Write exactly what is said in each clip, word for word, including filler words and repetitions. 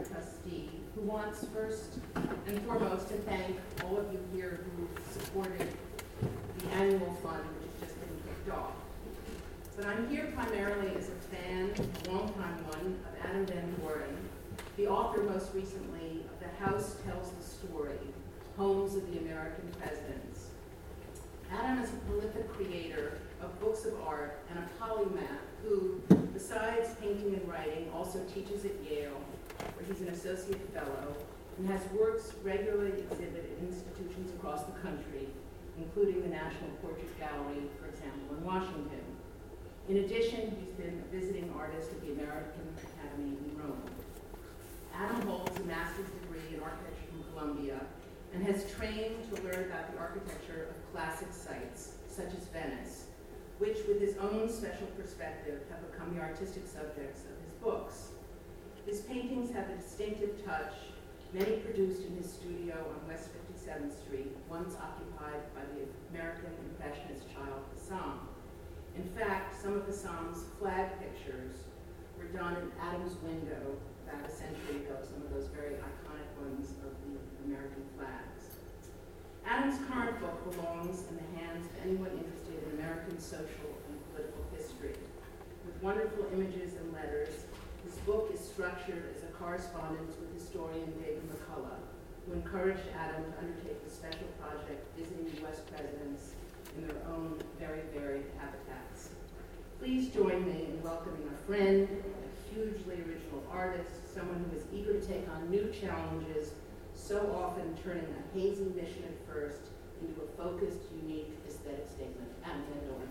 trustee, who wants first and foremost to thank all of you here who supported the annual fund, which has just been kicked off. But I'm here primarily as a fan, a longtime one, of Adam Van Buren, the author most recently of The House Tells the Story, Homes of the American Presidents. Adam is a prolific creator of books of art and a polymath who, besides painting and writing, also teaches at Yale, where he's an associate fellow, and has works regularly exhibited in institutions across the country, including the National Portrait Gallery, for example, in Washington. In addition, he's been a visiting artist at the American Academy in Rome. Adam holds a master's degree in architecture from Columbia and has trained to learn about the architecture of classic sites, such as Venice, which, with his own special perspective, have become the artistic subjects of his books. His paintings have a distinctive touch, many produced in his studio on West fifty-seventh Street, once occupied by the American Impressionist child Hussam. In fact, some of Hussam's flag pictures were done in Adam's window about a century ago, some of those very iconic ones of the American flags. Adam's current book belongs in the hands of anyone interested in American social and political history. With wonderful images and letters, this book is structured as a correspondence with historian David McCullough, who encouraged Adam to undertake the special project visiting U S presidents in their own very varied habitats. Please join me in welcoming a friend, a hugely original artist, someone who is eager to take on new challenges, so often turning a hazy mission at first into a focused, unique aesthetic statement. Adam Van Buren.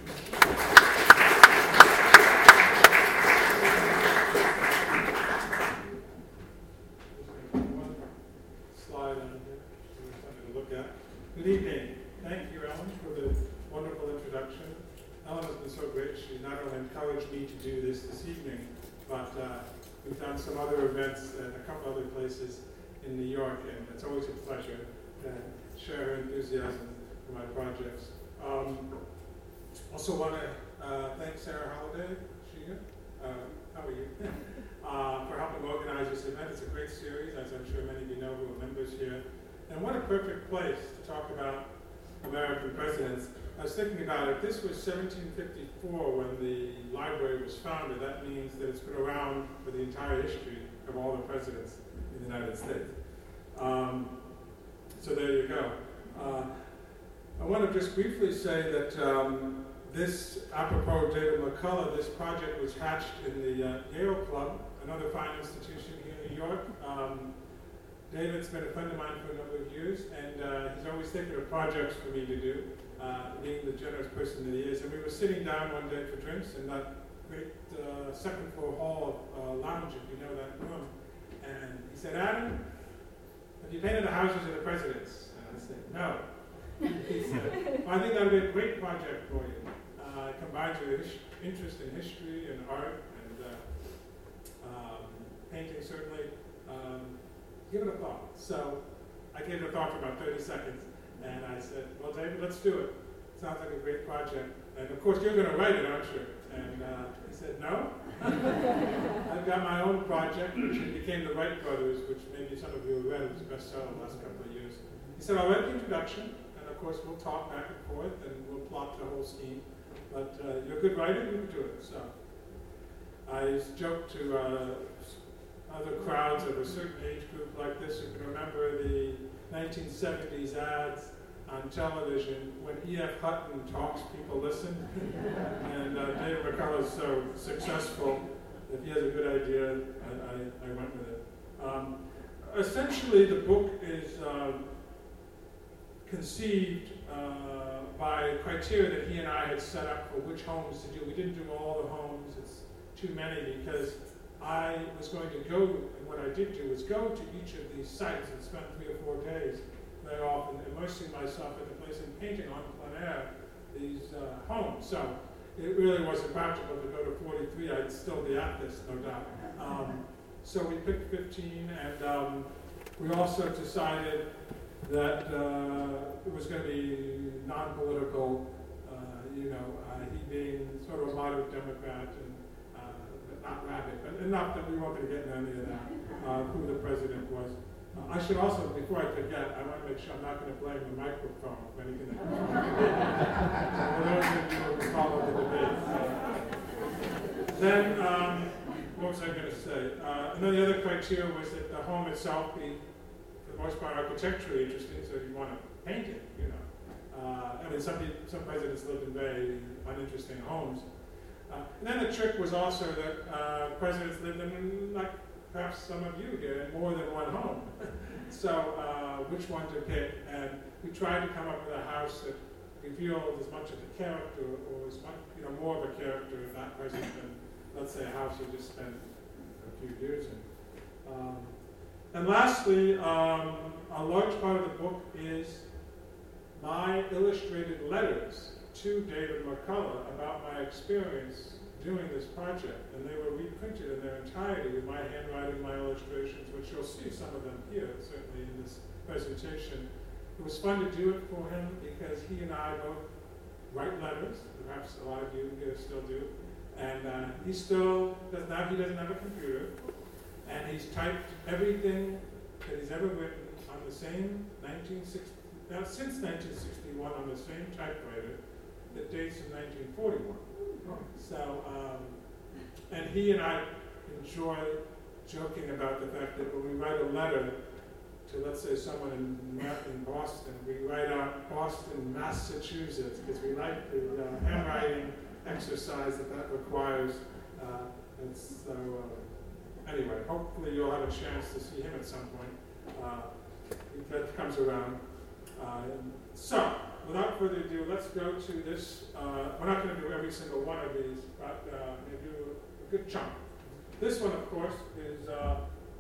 One slide on here, something to look at. Good evening. Thank you, Ellen, for the wonderful introduction. Ellen has been so great. She not only encouraged me to do this this evening, but uh, we've done some other events at a couple other places in New York, and it's always a pleasure to share her enthusiasm for my projects. Um, also want to uh, thank Sarah Holliday, she here? Uh, how are you? uh, for helping organize this event. It's a great series, as I'm sure many of you know who are members here. And what a perfect place to talk about American presidents. I was thinking about it. This was seventeen fifty-four when the library was founded. That means that it's been around for the entire history of all the presidents in the United States. Um, so there you go. Uh, I want to just briefly say that um, this, apropos of David McCullough, this project was hatched in the uh, Yale Club, another fine institution here in New York. Um, David's been a friend of mine for a number of years, and uh, he's always thinking of projects for me to do, uh, being the generous person that he is. And we were sitting down one day for drinks in that great uh, second floor hall uh, lounge, if you know that room. And he said, Adam, have you painted the houses of the presidents? And I said, no. He said, well, I think that would be a great project for you. Uh, it combines your his- interest in history and art and uh, um, painting, certainly. Um, give it a thought. So I gave it a thought for about thirty seconds, and I said, well, David, let's do it. Sounds like a great project. And of course, you're going to write it, aren't you? And uh, he said, no. I've got my own project, which became the Wright Brothers, which maybe some of you have read. It was a bestseller the last couple of years. He said, I'll write the introduction, and of course, we'll talk back and forth, and we'll plot the whole scheme. But uh, you're a good writer, you can do it. So I joked to uh, other crowds of a certain age group like this who can remember the nineteen seventies ads on television. When E F Hutton talks, people listen. And uh, David McCullough is so successful. If he has a good idea, I, I, I went with it. Um, essentially, the book is um, conceived uh, by criteria that he and I had set up for which homes to do. We didn't do all the homes. It's too many because I was going to go, and what I did do was go to each of these sites and spend three or four days very often immersing myself in the place and painting on plein air these uh, homes. So it really wasn't practical to go to forty-three. I'd still be at this, no doubt. Um, so we picked fifteen, and um, we also decided that uh, it was going to be non-political, uh, you know, uh, he being sort of a moderate Democrat and not rabid, but and enough that we won't be getting any of that, uh, who the president was. Uh, I should also, before I forget, I want to make sure I'm not going to blame the microphone for anything that comes from the debate. So for those of you who follow the debate. Uh, then, um, what was I going to say? Uh, and then the other criteria was that the home itself be, for the most part, architecturally interesting, so you want to paint it, you know. Uh, I mean, some, people, some presidents lived in very uninteresting homes. Uh, and then the trick was also that uh, presidents lived in, like perhaps some of you here, in more than one home. So uh, which one to pick? And we tried to come up with a house that revealed as much of the character, or as much, you know, more of a character of that president than, let's say, a house you just spent a few years in. Um, and lastly, um, a large part of the book is my illustrated letters to David McCullough about my experience doing this project, and they were reprinted in their entirety with my handwriting, my illustrations, which you'll see some of them here, certainly in this presentation. It was fun to do it for him because he and I both write letters, perhaps a lot of you here still do, and uh, he still does not, he doesn't have a computer, and he's typed everything that he's ever written on the same nineteen sixty, now since nineteen sixty-one on the same typewriter that dates from nineteen forty-one. So, um, and he and I enjoy joking about the fact that when we write a letter to, let's say, someone in, in Boston, we write out Boston, Massachusetts, because we like the uh, handwriting exercise that that requires. Uh, and so, uh, anyway, hopefully you'll have a chance to see him at some point uh, if that comes around. Uh, so, without further ado, let's go to this. Uh, we're not going to do every single one of these, but uh, maybe a, a good chunk. This one, of course, is uh,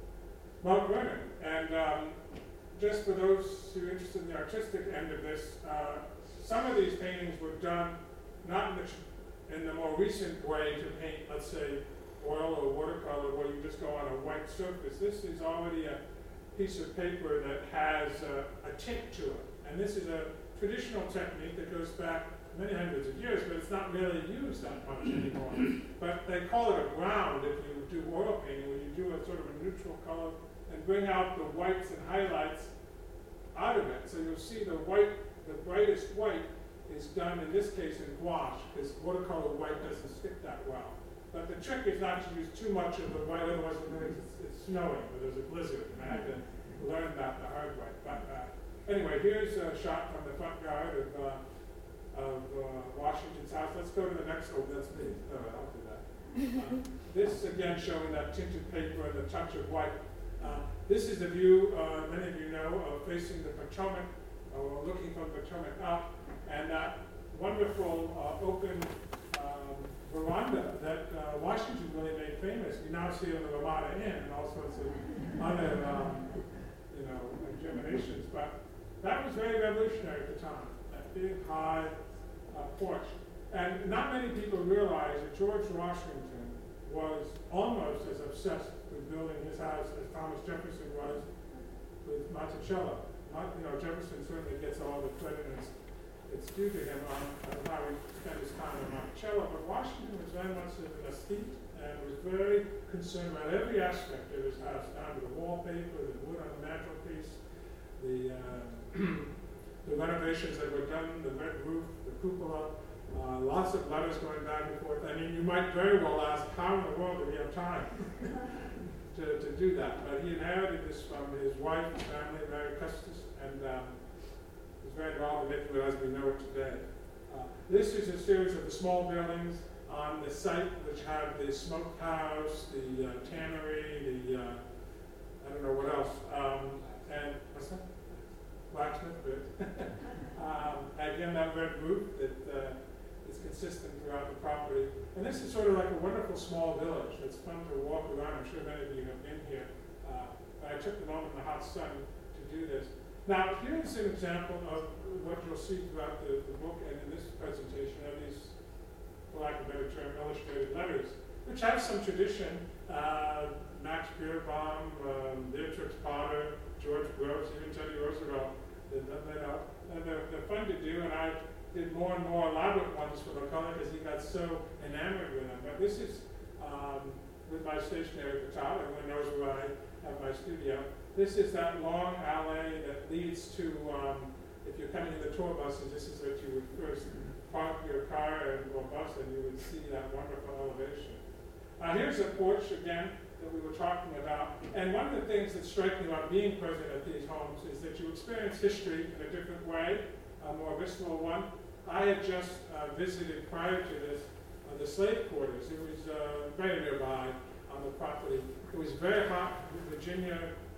Mount Vernon. And um, just for those who are interested in the artistic end of this, uh, some of these paintings were done not in the, in the more recent way to paint, let's say, oil or watercolor, where you just go on a white surface. This is already a piece of paper that has uh, a tint to it. And this is a traditional technique that goes back many hundreds of years, but it's not really used that much anymore. But they call it a ground if you do oil painting, where you do a sort of a neutral color and bring out the whites and highlights out of it. So you'll see the white, the brightest white is done in this case in gouache, because watercolor white doesn't stick that well. But the trick is not to use too much of the white, otherwise it's, it's snowing, or there's a blizzard, and I had to learn that the hard way. But, uh, Anyway, here's a shot from the front yard of, uh, of uh, Washington's house. Let's go to the next, oh, that's me. No, I'll do that. Uh, this, again, showing that tinted paper and the touch of white. Uh, this is the view, uh, many of you know, of facing the Potomac, or looking from Potomac up, and that wonderful uh, open um, veranda that uh, Washington really made famous. We now see on the Ramada Inn and all sorts of other, um, you know, germinations, but that was very revolutionary at the time, that big, high uh, porch. And not many people realize that George Washington was almost as obsessed with building his house as Thomas Jefferson was with Monticello. Not, you know, Jefferson certainly gets all the credit and it's, it's due to him on, on how he spent his time in Monticello, but Washington was very much an aesthete and was very concerned about every aspect of his house, down to the wallpaper, the wood on the mantelpiece, the uh, the renovations that were done, the red roof, the cupola, uh, lots of letters going back and forth. I mean, you might very well ask, how in the world did he have time to, to do that? But he inherited this from his wife and family, Mary Custis, and um, was very involved in making it as we know it today. Uh, this is a series of the small buildings on the site, which have the smokehouse, the uh, tannery, the, uh, I don't know what else, um, and what's that? Blacksmith, good. um, again, that red roof that uh, is consistent throughout the property. And this is sort of like a wonderful small village. It's fun to walk around. I'm sure many of you have been here. Uh, I took the moment in the hot sun to do this. Now, here's an example of what you'll see throughout the, the book and in this presentation of these, for lack of a better term, illustrated letters, which have some tradition. Uh, Max Beerbohm, um, Beatrix Potter, George Groves, even Teddy Roosevelt did that. And they're, they're fun to do, and I did more and more elaborate ones for McCullough because he got so enamored with them. But this is um, with my stationery at the top. Everyone knows where I have my studio. This is that long alley that leads to, um, if you're coming in the tour buses, this is what you would first park your car and or bus, and you would see that wonderful elevation. Uh, here's a porch again that we were talking about. And one of the things that strike me about being present at these homes is that you experience history in a different way, a more visceral one. I had just uh, visited prior to this uh, the slave quarters. It was uh, very nearby on the property. It was very hot, Virginia,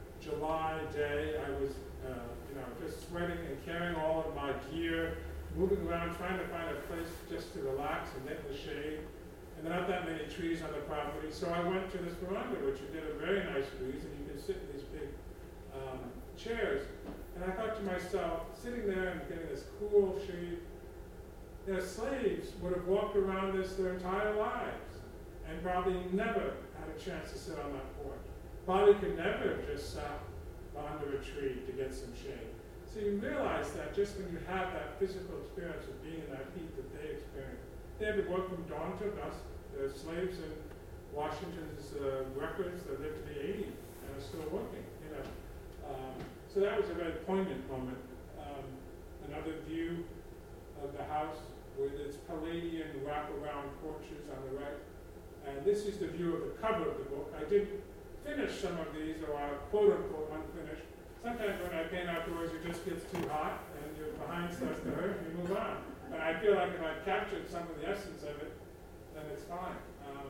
July day. I was, uh, you know, just sweating and carrying all of my gear, moving around, trying to find a place just to relax and get in the shade. And there aren't that many trees on the property, so I went to this veranda, which you get a very nice breeze, and you can sit in these big um, chairs. And I thought to myself, sitting there and getting this cool shade, you know, slaves would have walked around this their entire lives and probably never had a chance to sit on that porch. Probably could never have just sat under a tree to get some shade. So you realize that just when you have that physical experience of being in that heat that they experience. They had to work from dawn to dusk. The slaves in Washington's uh, records that lived to be eighty and are still working, you know. Um, so that was a very poignant moment. Um, another view of the house with its Palladian wraparound porches on the right. And this is the view of the cover of the book. I did finish some of these, or are quote unquote unfinished. Sometimes when I paint outdoors, it just gets too hot and your behind starts to hurt and you move on. But I feel like if I've captured some of the essence of it, then it's fine. Um,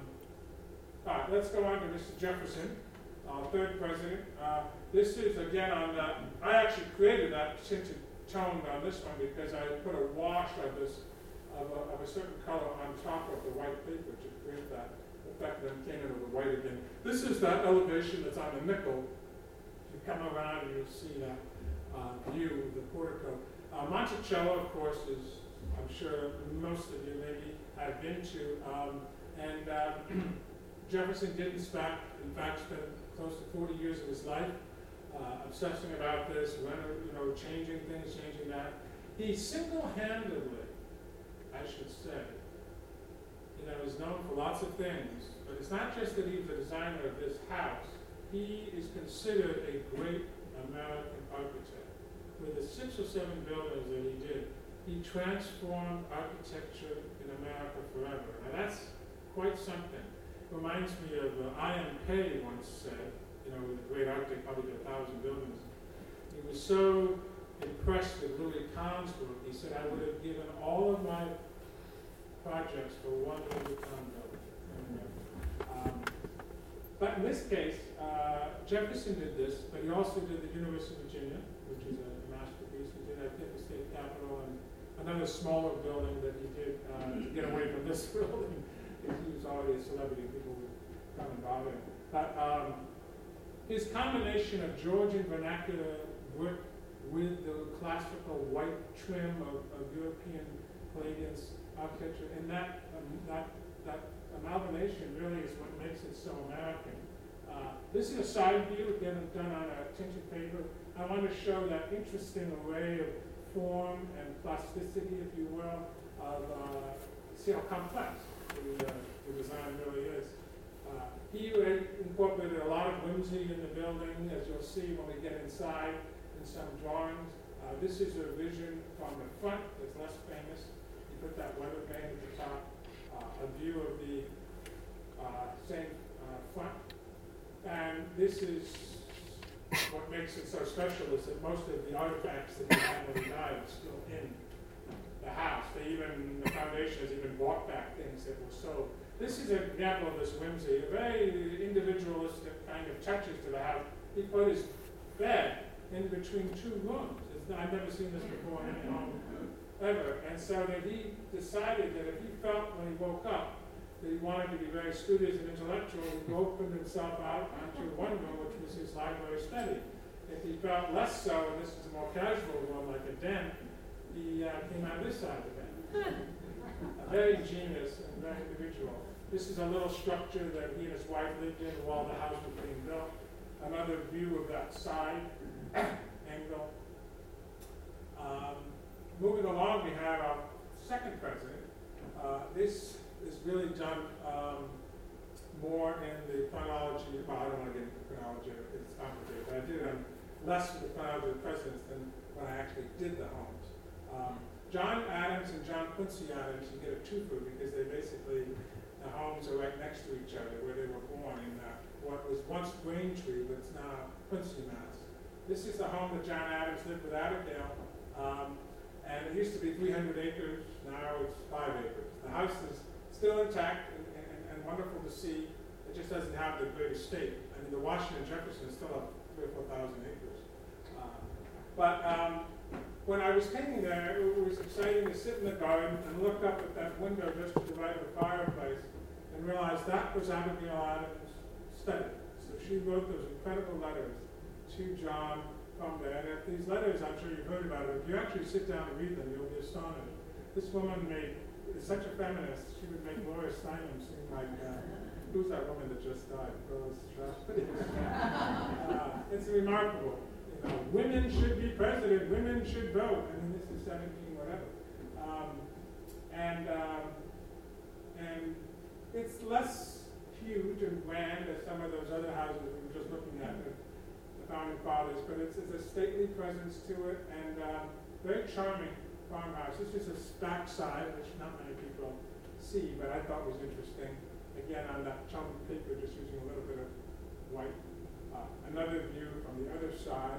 all right, let's go on to Mister Jefferson, our third president. Uh, this is, again, on that. I actually created that tinted tone on this one because I put a wash of this, of a, of a certain color on top of the white paper to create that effect, then came into the white again. This is that elevation that's on the nickel. You come around and you'll see that uh, view of the portico. Uh, Monticello, of course, is, I'm sure most of you maybe have been to. Um, and uh, Jefferson didn't stop, in fact, spent close to forty years of his life uh, obsessing about this, when, you know, changing things, changing that. He single-handedly, I should say, you know, is known for lots of things, but it's not just that he's the designer of this house. He is considered a great American architect. With the six or seven buildings that he did, he transformed architecture in America forever. Now that's quite something. Reminds me of uh, I M Pei once said, you know, with a great architect, probably did a thousand buildings. He was so impressed with Louis Kahn's work, he said, I would have given all of my projects for one Louis Kahn building. Um, but in this case, uh, Jefferson did this, but he also did the University of Virginia, which is a masterpiece. He did, I think, the state capitol and another smaller building that he did uh, to get away from this building. He was already a celebrity, people would come and bother him. But um, his combination of Georgian vernacular brick with the classical white trim of, of European Palladian architecture, and that, um, that, that amalgamation really is what makes it so American. Uh, this is a side view, again, done on a tinted paper. I want to show that interesting array of form and plasticity, if you will, of uh, see how complex the, uh, the design really is. Uh, he incorporated a lot of whimsy in the building, as you'll see when we get inside in some drawings. Uh, this is a vision from the front that's less famous. He put that weather vane at the top, uh, a view of the uh, same uh, front. And this is what makes it so special is that most of the artifacts that he had when he died are still in the house. They even, the foundation has even bought back things that were sold. This is an example of this whimsy, a very individualistic kind of touches to the house. He put his bed in between two rooms. It's, I've never seen this before in any home ever. And so that he decided that if he felt when he woke up that he wanted to be very studious and intellectual, he opened himself out onto one room, which was his library study. If he felt less so, and this is a more casual room like a den, he uh, came out this side of the bed. Very ingenious and very individual. This is a little structure that he and his wife lived in while the house was being built. Another view of that side angle. Um, moving along, we have our second president. Uh, this is really done um, more in the larger, it's complicated. But I did them less with when I was with presidents than when I actually did the homes. Um, John Adams and John Quincy Adams, you get a twofer because they basically, the homes are right next to each other where they were born in uh, what was once Braintree, but it's now Quincy, Mass. This is the home that John Adams lived with Abigail. Um, and it used to be three hundred acres, now it's five acres. The house is still intact and, and, and wonderful to see. It just doesn't have the great estate. I mean, the Washington Jefferson still have three or four thousand acres. Uh, but um, when I was painting there, it was exciting to sit in the garden and look up at that window just to the right of the fireplace and realize that was Abigail Adams' study. So she wrote those incredible letters to John from there. And if these letters, I'm sure you've heard about it. If you actually sit down and read them, you'll be astonished. This woman made, is such a feminist, she would make Gloria Steinem seem like, uh, who's that woman that just died? Phyllis Schlafly. uh, it's remarkable. You know, women should be president, women should vote. I mean, this is seventeen whatever. Um, and, um, and it's less huge and grand as some of those other houses we were just looking at, the, the founding fathers, but it's, it's a stately presence to it and um, very charming farmhouse. This is a backside, which not many people see, but I thought was interesting. Again, on that chunk of paper, just using a little bit of white. Uh, another view from the other side.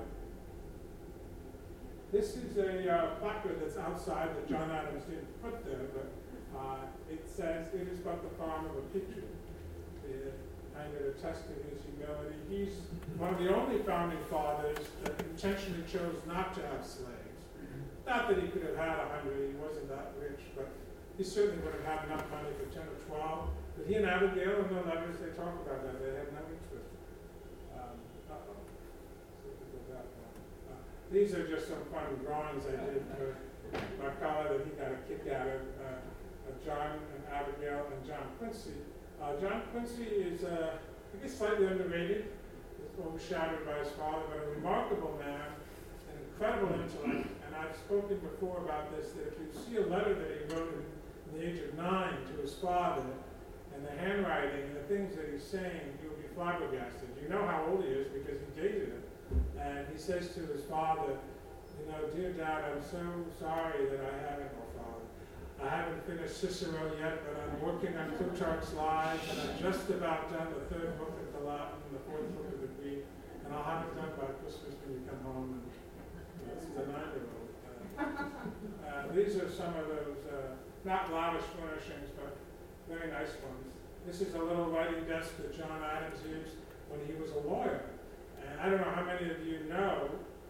This is a uh, placard that's outside that John Adams didn't put there, but uh, it says, it is but the farm of a patriot. It kind of attests to his humility. He's one of the only founding fathers that intentionally chose not to have slaves. Not that he could have had a hundred, he wasn't that rich, but he certainly would have had enough money for ten or twelve. But he and Abigail, in their letters, they talk about that. They had no interest. Um, uh-oh. So we go back one. Uh, these are just some fun drawings I did for my colleague that he got a kick out of, uh, of John and Abigail and John Quincy. Uh, John Quincy is, uh, I guess, slightly underrated. He's overshadowed by his father, but a remarkable man, an incredible intellect. And I've spoken before about this, that if you see a letter that he wrote in, in the age of nine to his father, and the handwriting and the things that he's saying, you will be flabbergasted. You know how old he is because he dated him. And he says to his father, you know, dear Dad, I'm so sorry that I haven't, oh father, I haven't finished Cicero yet, but I'm working on Plutarch's Lives, and I'm just about done the third book of the Latin and the fourth book of the Greek, and I'll have it done by Christmas when you come home. And, uh, this is a nine-year-old. Uh, uh, these are some of those, uh, not lavish furnishings, but very nice ones. This is a little writing desk that John Adams used when he was a lawyer. And I don't know how many of you know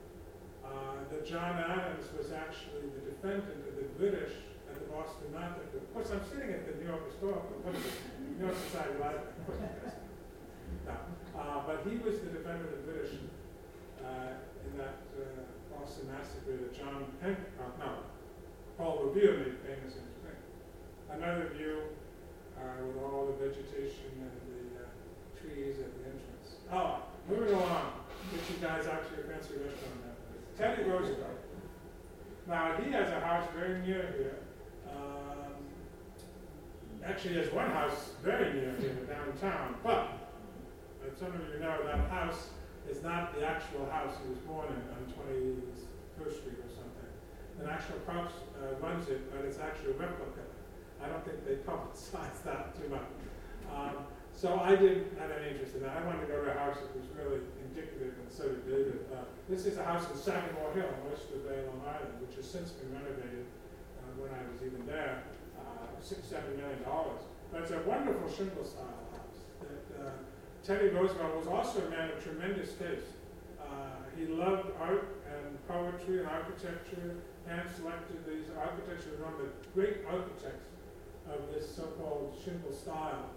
uh, that John Adams was actually the defendant of the British at the Boston Massacre. Of course, I'm sitting at the New York Historical, what is it? New York Society Library. Of course, it is. No. Uh, but he was the defendant of the British uh, in that uh, Boston Massacre that John Hancock, no, Paul Revere made famous in Spring. Another view uh, with all the vegetation and the uh, trees at the entrance. Oh, moving along, get you guys actually a fancy restaurant now. Teddy Roosevelt. Now, he has a house very near here. Um, actually, has one house very near here downtown, but as some of you know, that house is not the actual house he was born in on twenty-first Street or something. The National Parks uh, runs it, but it's actually a replica. I don't think they publicize that too much. Um, so I didn't have any interest in that. I wanted to go to a house that was really indicative, and so did David. Uh, this is a house in Sagamore Hill, in Oyster Bay, Long Island, which has since been renovated uh, when I was even there, uh, six, seven million dollars. But it's a wonderful shingle style house. That, uh, Teddy Roosevelt was also a man of tremendous taste. Uh, he loved art and poetry and architecture, hand selected these architects were one of the great architects of this so-called shingle style.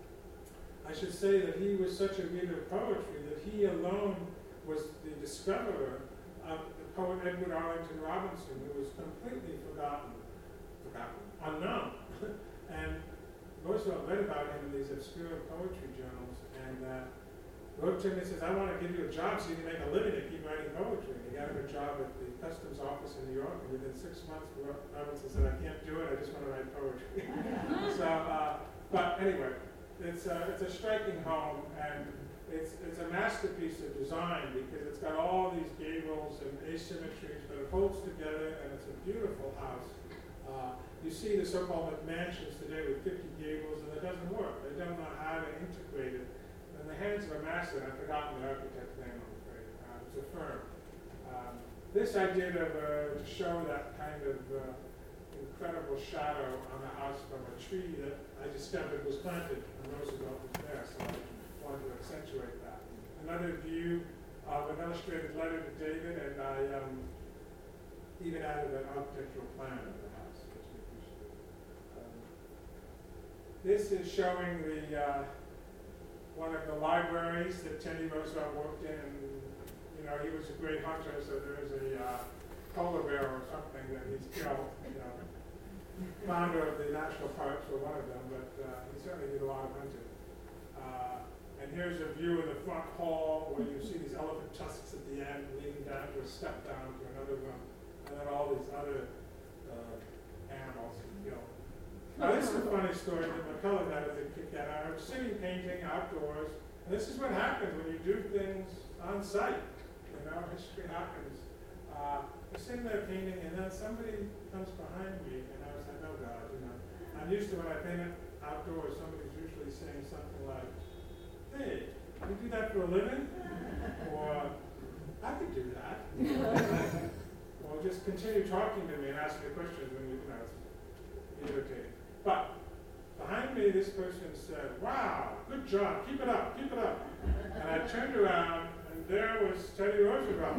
I should say that he was such a reader of poetry that he alone was the discoverer of the poet Edward Arlington Robinson, who was completely forgotten, forgotten, unknown. And Roosevelt read about him in these obscure poetry journals and uh, wrote to him and says, I want to give you a job so you can make a living and keep writing poetry. And he got him a job at the customs office in New York, and within six months, Robinson said, I can't do it, I just want to write poetry. so, uh, but anyway, it's a, it's a striking home, and it's, it's a masterpiece of design because it's got all these gables and asymmetries, but it holds together, and it's a beautiful house. Uh, you see the so-called mansions today with fifty gables, and it doesn't work. They don't know how to integrate it. In the hands of a master, and I've forgotten the architect's name, I'm afraid. Uh, it's a firm. Um, this I did of, uh, to show that kind of uh, incredible shadow on the house from a tree that I discovered was planted when Roosevelt was there, so I wanted to accentuate that. Another view of an illustrated letter to David, and I um, even added an architectural plan of the house, which we appreciate. Um, this is showing the uh, one of the libraries that Teddy Roosevelt worked in. And, you know, he was a great hunter, so there's a uh, polar bear or something that he's killed. You know, founder of the national parks, or one of them, but uh, he certainly did a lot of hunting. Uh, and here's a view of the front hall where you see these elephant tusks at the end leading down to a step down to another room, and then all these other uh, animals he killed. Now this is a funny story that McCullough had as a kid. I was sitting painting outdoors, and this is what happens when you do things on site. You know, history happens. Uh, I was sitting there painting, and then somebody comes behind me, and I was like, oh God, you know. I'm used to when I paint outdoors, somebody's usually saying something like, hey, you do that for a living? Or, I could do that. Or just continue talking to me and ask me questions when you, you know, it's irritating. But behind me, this person said, wow, good job, keep it up, keep it up. And I turned around, and there was Teddy Roosevelt.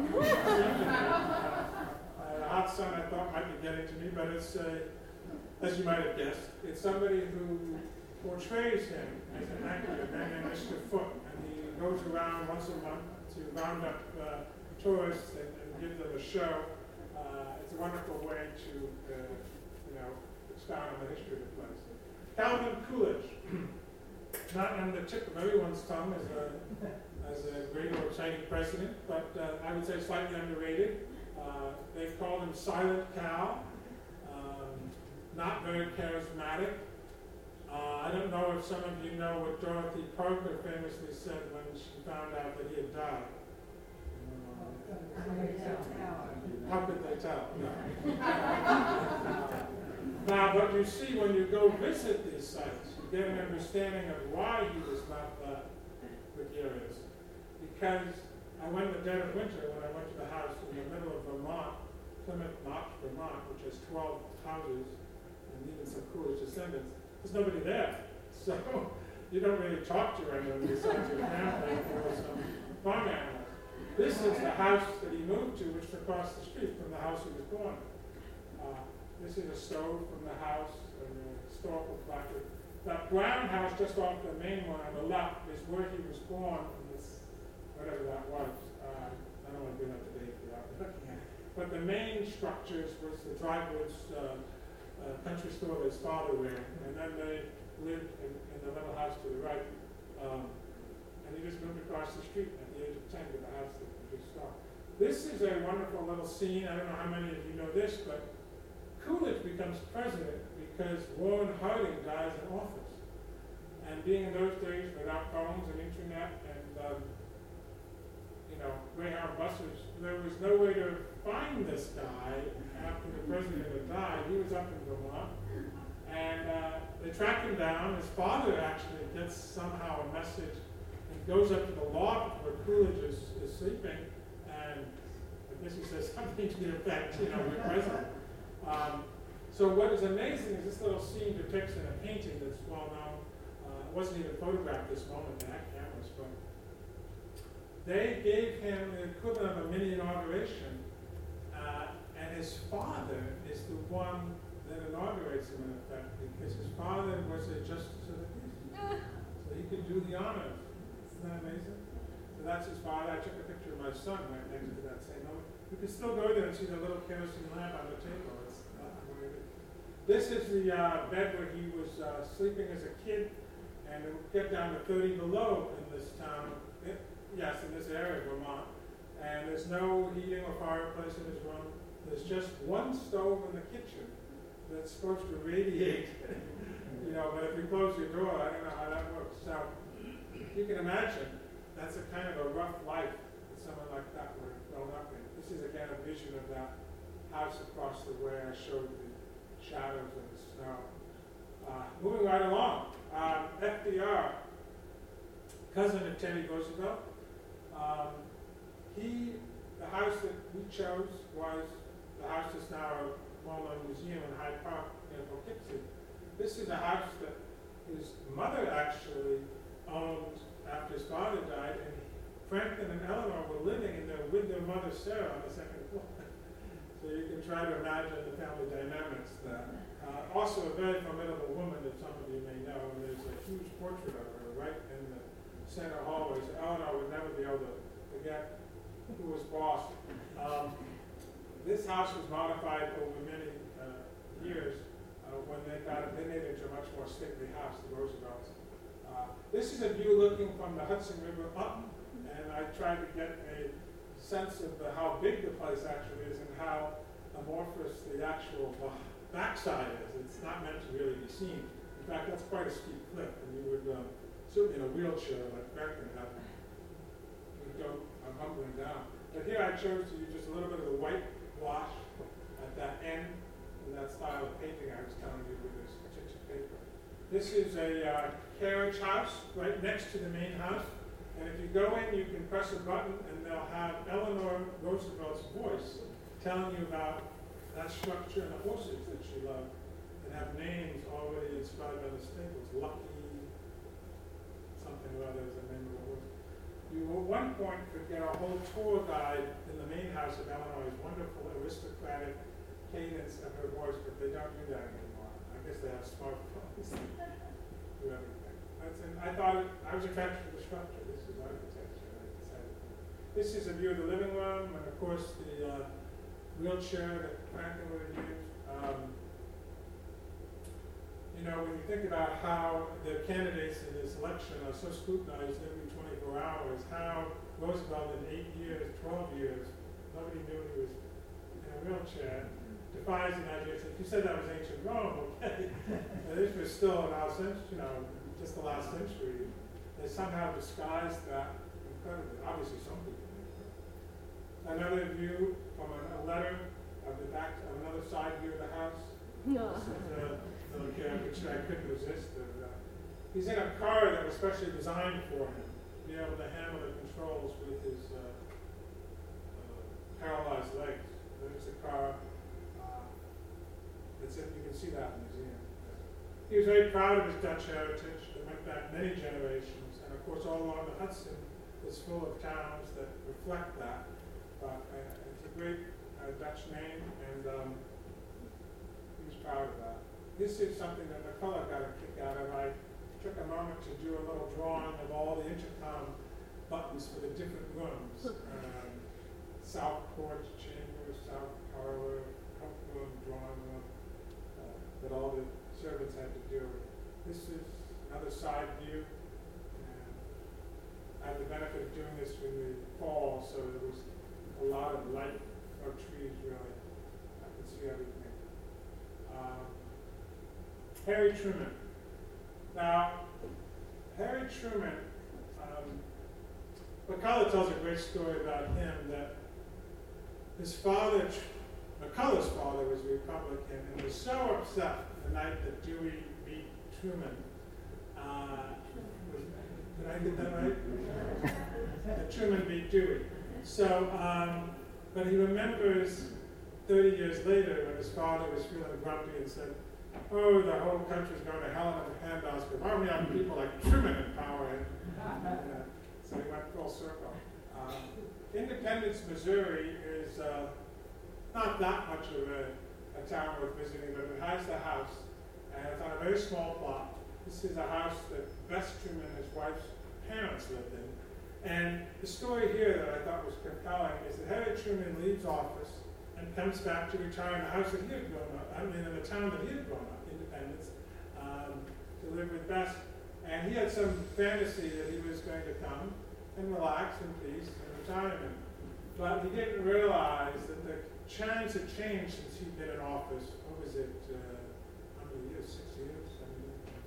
uh, the hot sun I thought might be getting to me, but it's, uh, as you might have guessed, it's somebody who portrays him as an actor, a man named Mister Foote, and he goes around once a month to round up uh, tourists and, and give them a show. Uh, it's a wonderful way to, uh, you know, expound on the history of the place. Calvin Coolidge, not on the tip of everyone's tongue as a, as a great or exciting president, but uh, I would say slightly underrated. Uh, they called him Silent Cal, um, not very charismatic. Uh, I don't know if some of you know what Dorothy Parker famously said when she found out that he had died. How could they tell? No. Now, what you see when you go visit these sites, you get an understanding of why he was not that gregarious. Because I went in the dead of winter when I went to the house in the middle of Vermont, Plymouth Notch, Vermont, which has twelve houses and even some Coolidge descendants. There's nobody there. So you don't really talk to anyone besides your family or some farm animals. This is the house that he moved to, which is across the street from the house he was born in. Uh, this is a stove from the house, and a historical placard. That brown house just off the main one on the left is where he was born, in this, whatever that was. Uh, I don't want to bring up the date without looking at it. But the main structures was the dry goods uh, uh, country store that his father ran, and then they lived in, in the little house to the right. Um, and he just moved across the street at the age of ten to the house that we just saw. This is a wonderful little scene. I don't know how many of you know this, but Coolidge becomes president because Warren Harding dies in office. And being in those days without phones and internet and um, you know, Greyhound buses, there was no way to find this guy after the president had died. He was up in Vermont. And uh, they track him down. His father actually gets somehow a message and goes up to the loft where Coolidge is, is sleeping. And I guess he says something to the effect, you know, you're president. Um, so what is amazing is this little scene depicts in a painting that's well known. Uh, it wasn't even photographed this moment, they had cameras, but they gave him the equivalent of a mini inauguration, uh, and his father is the one that inaugurates him in effect, because his father was a justice of the peace. So he could do the honors. Isn't that amazing? So that's his father. I took a picture of my son right next to that same moment. You can still go there and see the little kerosene lamp on the table. It's not unbelievable. This is the uh, bed where he was uh, sleeping as a kid, and it would get down to thirty below in this town. It, yes, in this area of Vermont. And there's no heating or fireplace in his room. There's just one stove in the kitchen that's supposed to radiate you know, but if you close your door, I don't know how that works. So you can imagine that's a kind of a rough life that someone like that would have grown up in. This is again a vision of that house across the way I showed the shadows of the snow. Uh, moving right along, um, F D R, cousin of Teddy Roosevelt, um, he, the house that we chose was the house that's now a well-known museum in Hyde Park in Poughkeepsie. This is a house that his mother actually owned after his father died, and Franklin and Eleanor were living in there with their mother Sarah on the second floor. So you can try to imagine the family dynamics there. Uh, also a very formidable woman that some of you may know, and there's a huge portrait of her right in the center hallway, so Eleanor would never be able to forget who was boss. Um, this house was modified over many uh, years uh, when they got it, they made it into a much more stately house, the Roosevelts. Uh, this is a view looking from the Hudson River up, and I tried to get a sense of the, how big the place actually is and how amorphous the actual uh, backside is. It's not meant to really be seen. In fact, that's quite a steep cliff, and you would, um, certainly in a wheelchair like Franklin, have to go uh, humbling down. But here I chose to use just a little bit of the white wash at that end, in that style of painting I was telling you with this picture paper. This is a uh, carriage house right next to the main house. And if you go in, you can press a button, and they'll have Eleanor Roosevelt's voice telling you about that structure and the horses that she loved, and have names already inscribed on the staples. Lucky, something or other is the name of the horse. You at one point could get a whole tour guide in the main house of Eleanor's wonderful aristocratic cadence of her voice, but they don't do that anymore. I guess they have smartphones. Do everything. That's in, I thought it, I was attracted to the structure. This is architecture. I decided. This is a view of the living room, and of course the uh, wheelchair that Franklin would have used. Um, you know, when you think about how the candidates in this election are so scrutinized every twenty-four hours, how Roosevelt in eight years, twelve years, nobody knew he was in a wheelchair, defies the imagination. If you said that was ancient Rome, okay, this was still in our century, you know, just the last century. They somehow disguised that incredibly. Obviously, some people did. Another view from a, a letter of the back, of another side view of the house. No. This is a little character which I couldn't resist. Of, uh, he's in a car that was specially designed for him to be able to handle the controls with his uh, uh, paralyzed legs. There's a car. Uh, that's it. You can see that in the museum. He was very proud of his Dutch heritage that went back many generations, and of course all along the Hudson is full of towns that reflect that. But uh, it's a great uh, Dutch name, and um, he was proud of that. This is something that McCullough got a kick out of. I took a moment to do a little drawing of all the intercom buttons for the different rooms. Um, South Porch, Chamber, South Parlor, Coat Room, Drawing Room, uh, that all the servants had to deal with. This is another side view. And I had the benefit of doing this in the fall, so there was a lot of light, no trees really. I could see everything. Um, Harry Truman. Now, Harry Truman, um, McCullough tells a great story about him that his father, McCullough's father was a Republican and was so upset the night that Dewey beat Truman. Uh, did I get that right? That Truman beat Dewey. So, um, but he remembers thirty years later when his father was feeling grumpy and said, oh, the whole country's going to hell in a handbasket. Why don't we have people like Truman in power? And, uh, so he went full circle. Um, Independence, Missouri is uh, not that much of a, a town worth visiting, but it has the house, and it's on a very small plot. This is a house that Bess Truman and his wife's parents lived in. And the story here that I thought was compelling is that Harry Truman leaves office and comes back to retire in the house that he had grown up, I mean, in the town that he had grown up, Independence, um, to live with Bess. And he had some fantasy that he was going to come and relax in peace and retirement. But he didn't realize that the times had changed since he'd been in office. What was it? Uh, how many years? Six years? Seven years?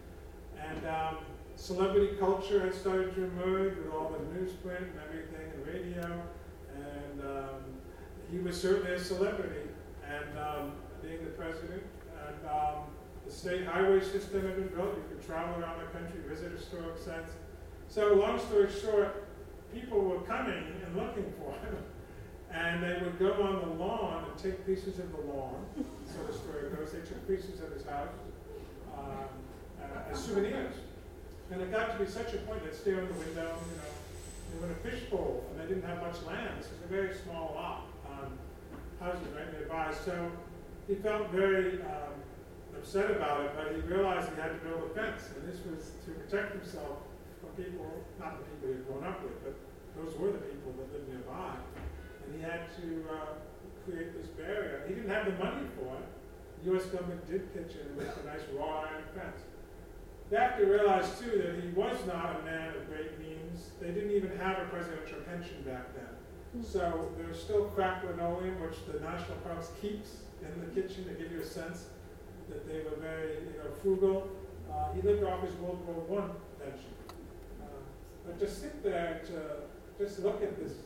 And um, celebrity culture had started to emerge with all the newsprint and everything and radio. And um, he was certainly a celebrity. And um, being the president, and um, the state highway system had been built. You could travel around the country, visit historic sites. So long story short, people were coming and looking for him. And they would go on the lawn and take pieces of the lawn, so the story goes. They took pieces of his house um, uh, as souvenirs. And it got to be such a point that stare in the window, you know, they were in a fishbowl, and they didn't have much land. This was a very small lot, um, houses right nearby. So he felt very um, upset about it, but he realized he had to build a fence. And this was to protect himself from people, not the people he had grown up with, but those were the people that lived nearby. And he had to uh, create this barrier. He didn't have the money for it. The U S government did pitch in and make a nice raw iron fence. They have to realize, too, that he was not a man of great means. They didn't even have a presidential pension back then. So there's still cracked linoleum, which the National Parks keeps in the kitchen to give you a sense that they were very, you know, frugal. Uh, he lived off his World War One pension. Uh, but to sit there and to just look at this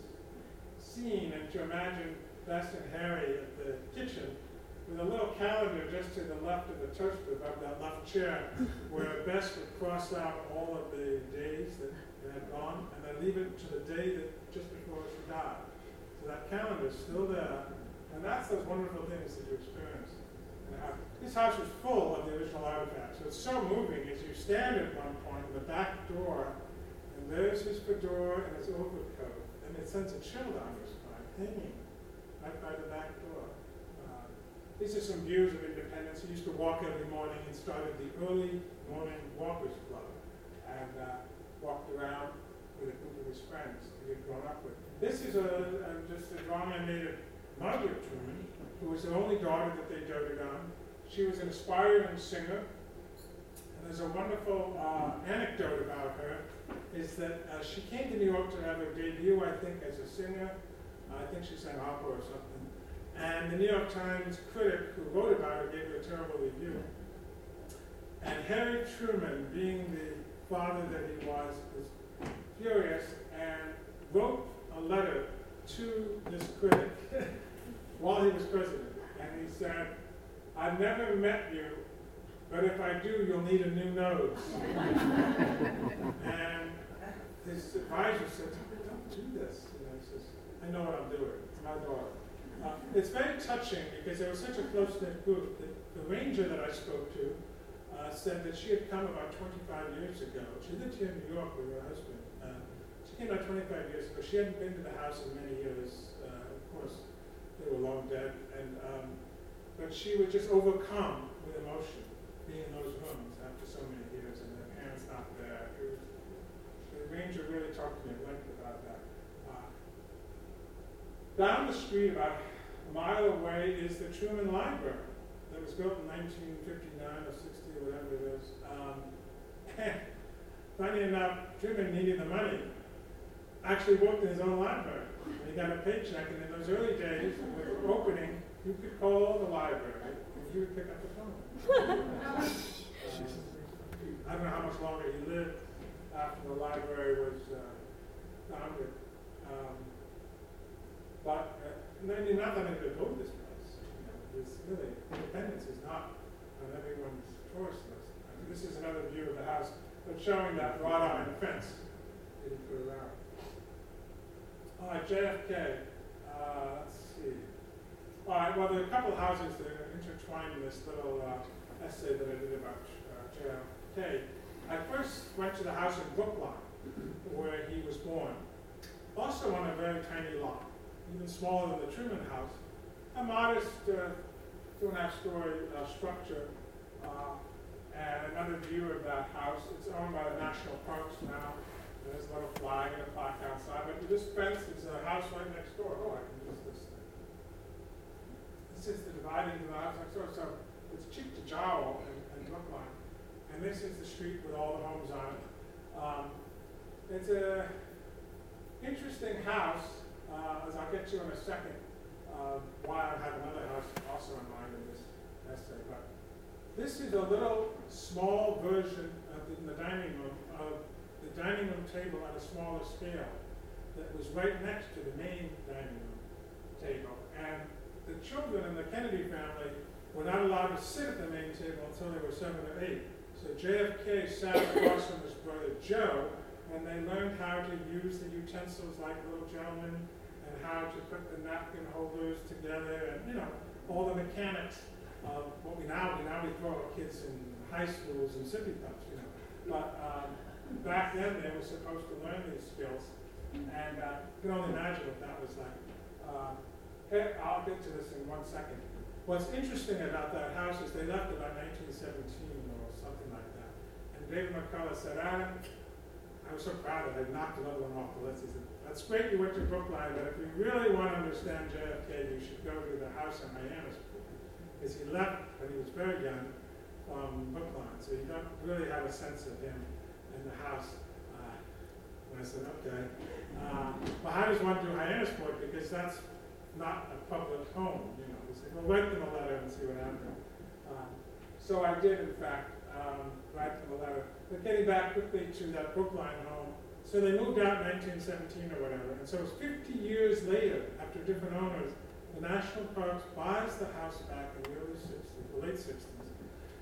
scene and to imagine Bess and Harry at the kitchen with a little calendar just to the left of the toaster above that left chair where Bess would cross out all of the days that had gone and then leave it to the day that just before she died. So that calendar is still there, and that's those wonderful things that you experience. And, uh, this house was full of the original artifacts. So it's so moving as you stand at one point in the back door, and there's his fedora and his overcoat, and it sends a chill down your spine, hanging right by the back door. Uh, these are some views of Independence. He used to walk every morning and started the early morning walkers club, and uh, walked around with a group of his friends that he had grown up with. This is a, a, just a drawing I made of Margaret Truman, who was the only daughter that they doted on. She was an aspiring singer, and there's a wonderful uh, anecdote about her, is that uh, she came to New York to have her debut, I think, as a singer. Uh, I think she sang opera or something. And the New York Times critic who wrote about her gave her a terrible review. And Harry Truman, being the father that he was, was furious and wrote a letter to this critic while he was president. And he said, "I've never met you, but if I do, you'll need a new nose." And his advisor said, "Don't do this." You know, he says, "I know what I'm doing. It's my daughter." Uh, it's very touching because there was such a close-knit group that the ranger that I spoke to uh, said that she had come about twenty-five years ago. She lived here in New York with her husband. Uh, she came about twenty-five years ago. She hadn't been to the house in many years. Uh, of course, they were long dead. And um, but she was just overcome with emotion being in those rooms after so many years and her parents not there. It was, the ranger really talked to me at length about that. Uh, down the street, about a mile away, is the Truman Library that was built in nineteen fifty-nine or sixty or whatever it is. Um, and funny enough, Truman needed the money. Actually worked in his own library. And he got a paycheck, and in those early days, with the opening, you could call the library, and he would pick up the phone. uh, I don't know how much longer he lived after the library was uh, founded. Um, but uh, I mean, not that anybody built this place. You know, it's really, Independence is not on everyone's tourist list. I mean, this is another view of the house, but showing that wrought iron fence that he put around. All right, J F K. Uh, let's see. All right, well, there are a couple of houses that are intertwined in this little uh, essay that I did about uh, J F K. I first went to the house in Brookline, where he was born. Also on a very tiny lot, even smaller than the Truman House. A modest uh, two and a half story uh, structure, uh, and another view of that house. It's owned by the National Parks now. There's a little flag and a plaque outside, but this fence is a house right next door. Oh, I can use this thing. This is the dividing of the house next door. So it's cheek to jowl and, and Brookline. And this is the street with all the homes on it. Um, it's a interesting house, uh, as I'll get to in a second, uh, why I have another house also in mind in this essay. But this is a little small version uh, in the dining room of the dining room table on a smaller scale that was right next to the main dining room table. And the children in the Kennedy family were not allowed to sit at the main table until they were seven or eight. So J F K sat across from his brother Joe, and they learned how to use the utensils like little gentlemen, and how to put the napkin holders together, and you know, all the mechanics of what we now do. Now we throw our kids in high schools and sippy cups, you know. But um, back then they were supposed to learn these skills, and uh, you can only imagine what that was like. Uh, hey, I'll get to this in one second. What's interesting about that house is they left about nineteen seventeen or something like that. And David McCullough said, Adam, I was so proud that I knocked another one off the list. He said, that's great you went to Brookline, but if you really want to understand J F K, you should go to the house in Hyannisport. Because he left when he was very young from Brookline, so you don't really have a sense of him in the house. Uh, and I said, okay. Uh, well, how does one do Hyannisport? Because that's not a public home, you know. He said, well, write them a letter and see what happens. Um, so I did, in fact, um, write them a letter. But getting back quickly to that Brookline home, so they moved out in nineteen seventeen or whatever, and so it was fifty years later, after different owners, the National Parks buys the house back in the early sixties, the late sixties,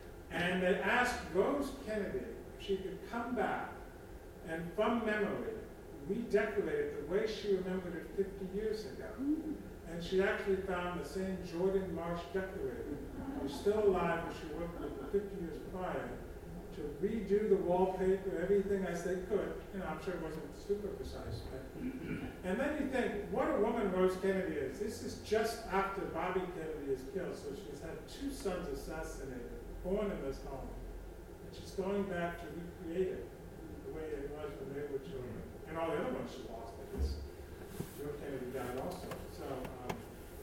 and they asked Rose Kennedy if she could come back and, from memory, redecorate it the way she remembered it fifty years ago. And she actually found the same Jordan Marsh decorator, who was still alive and she worked with for fifty years prior, to redo the wallpaper, everything as they could. You know, I'm sure it wasn't super precise. But and then you think, what a woman Rose Kennedy is. This is just after Bobby Kennedy is killed, so she's had two sons assassinated, born in this home. And she's going back to recreate it the way it was when they were children. And all the other ones she lost, I guess. Joe Kennedy died also. So um,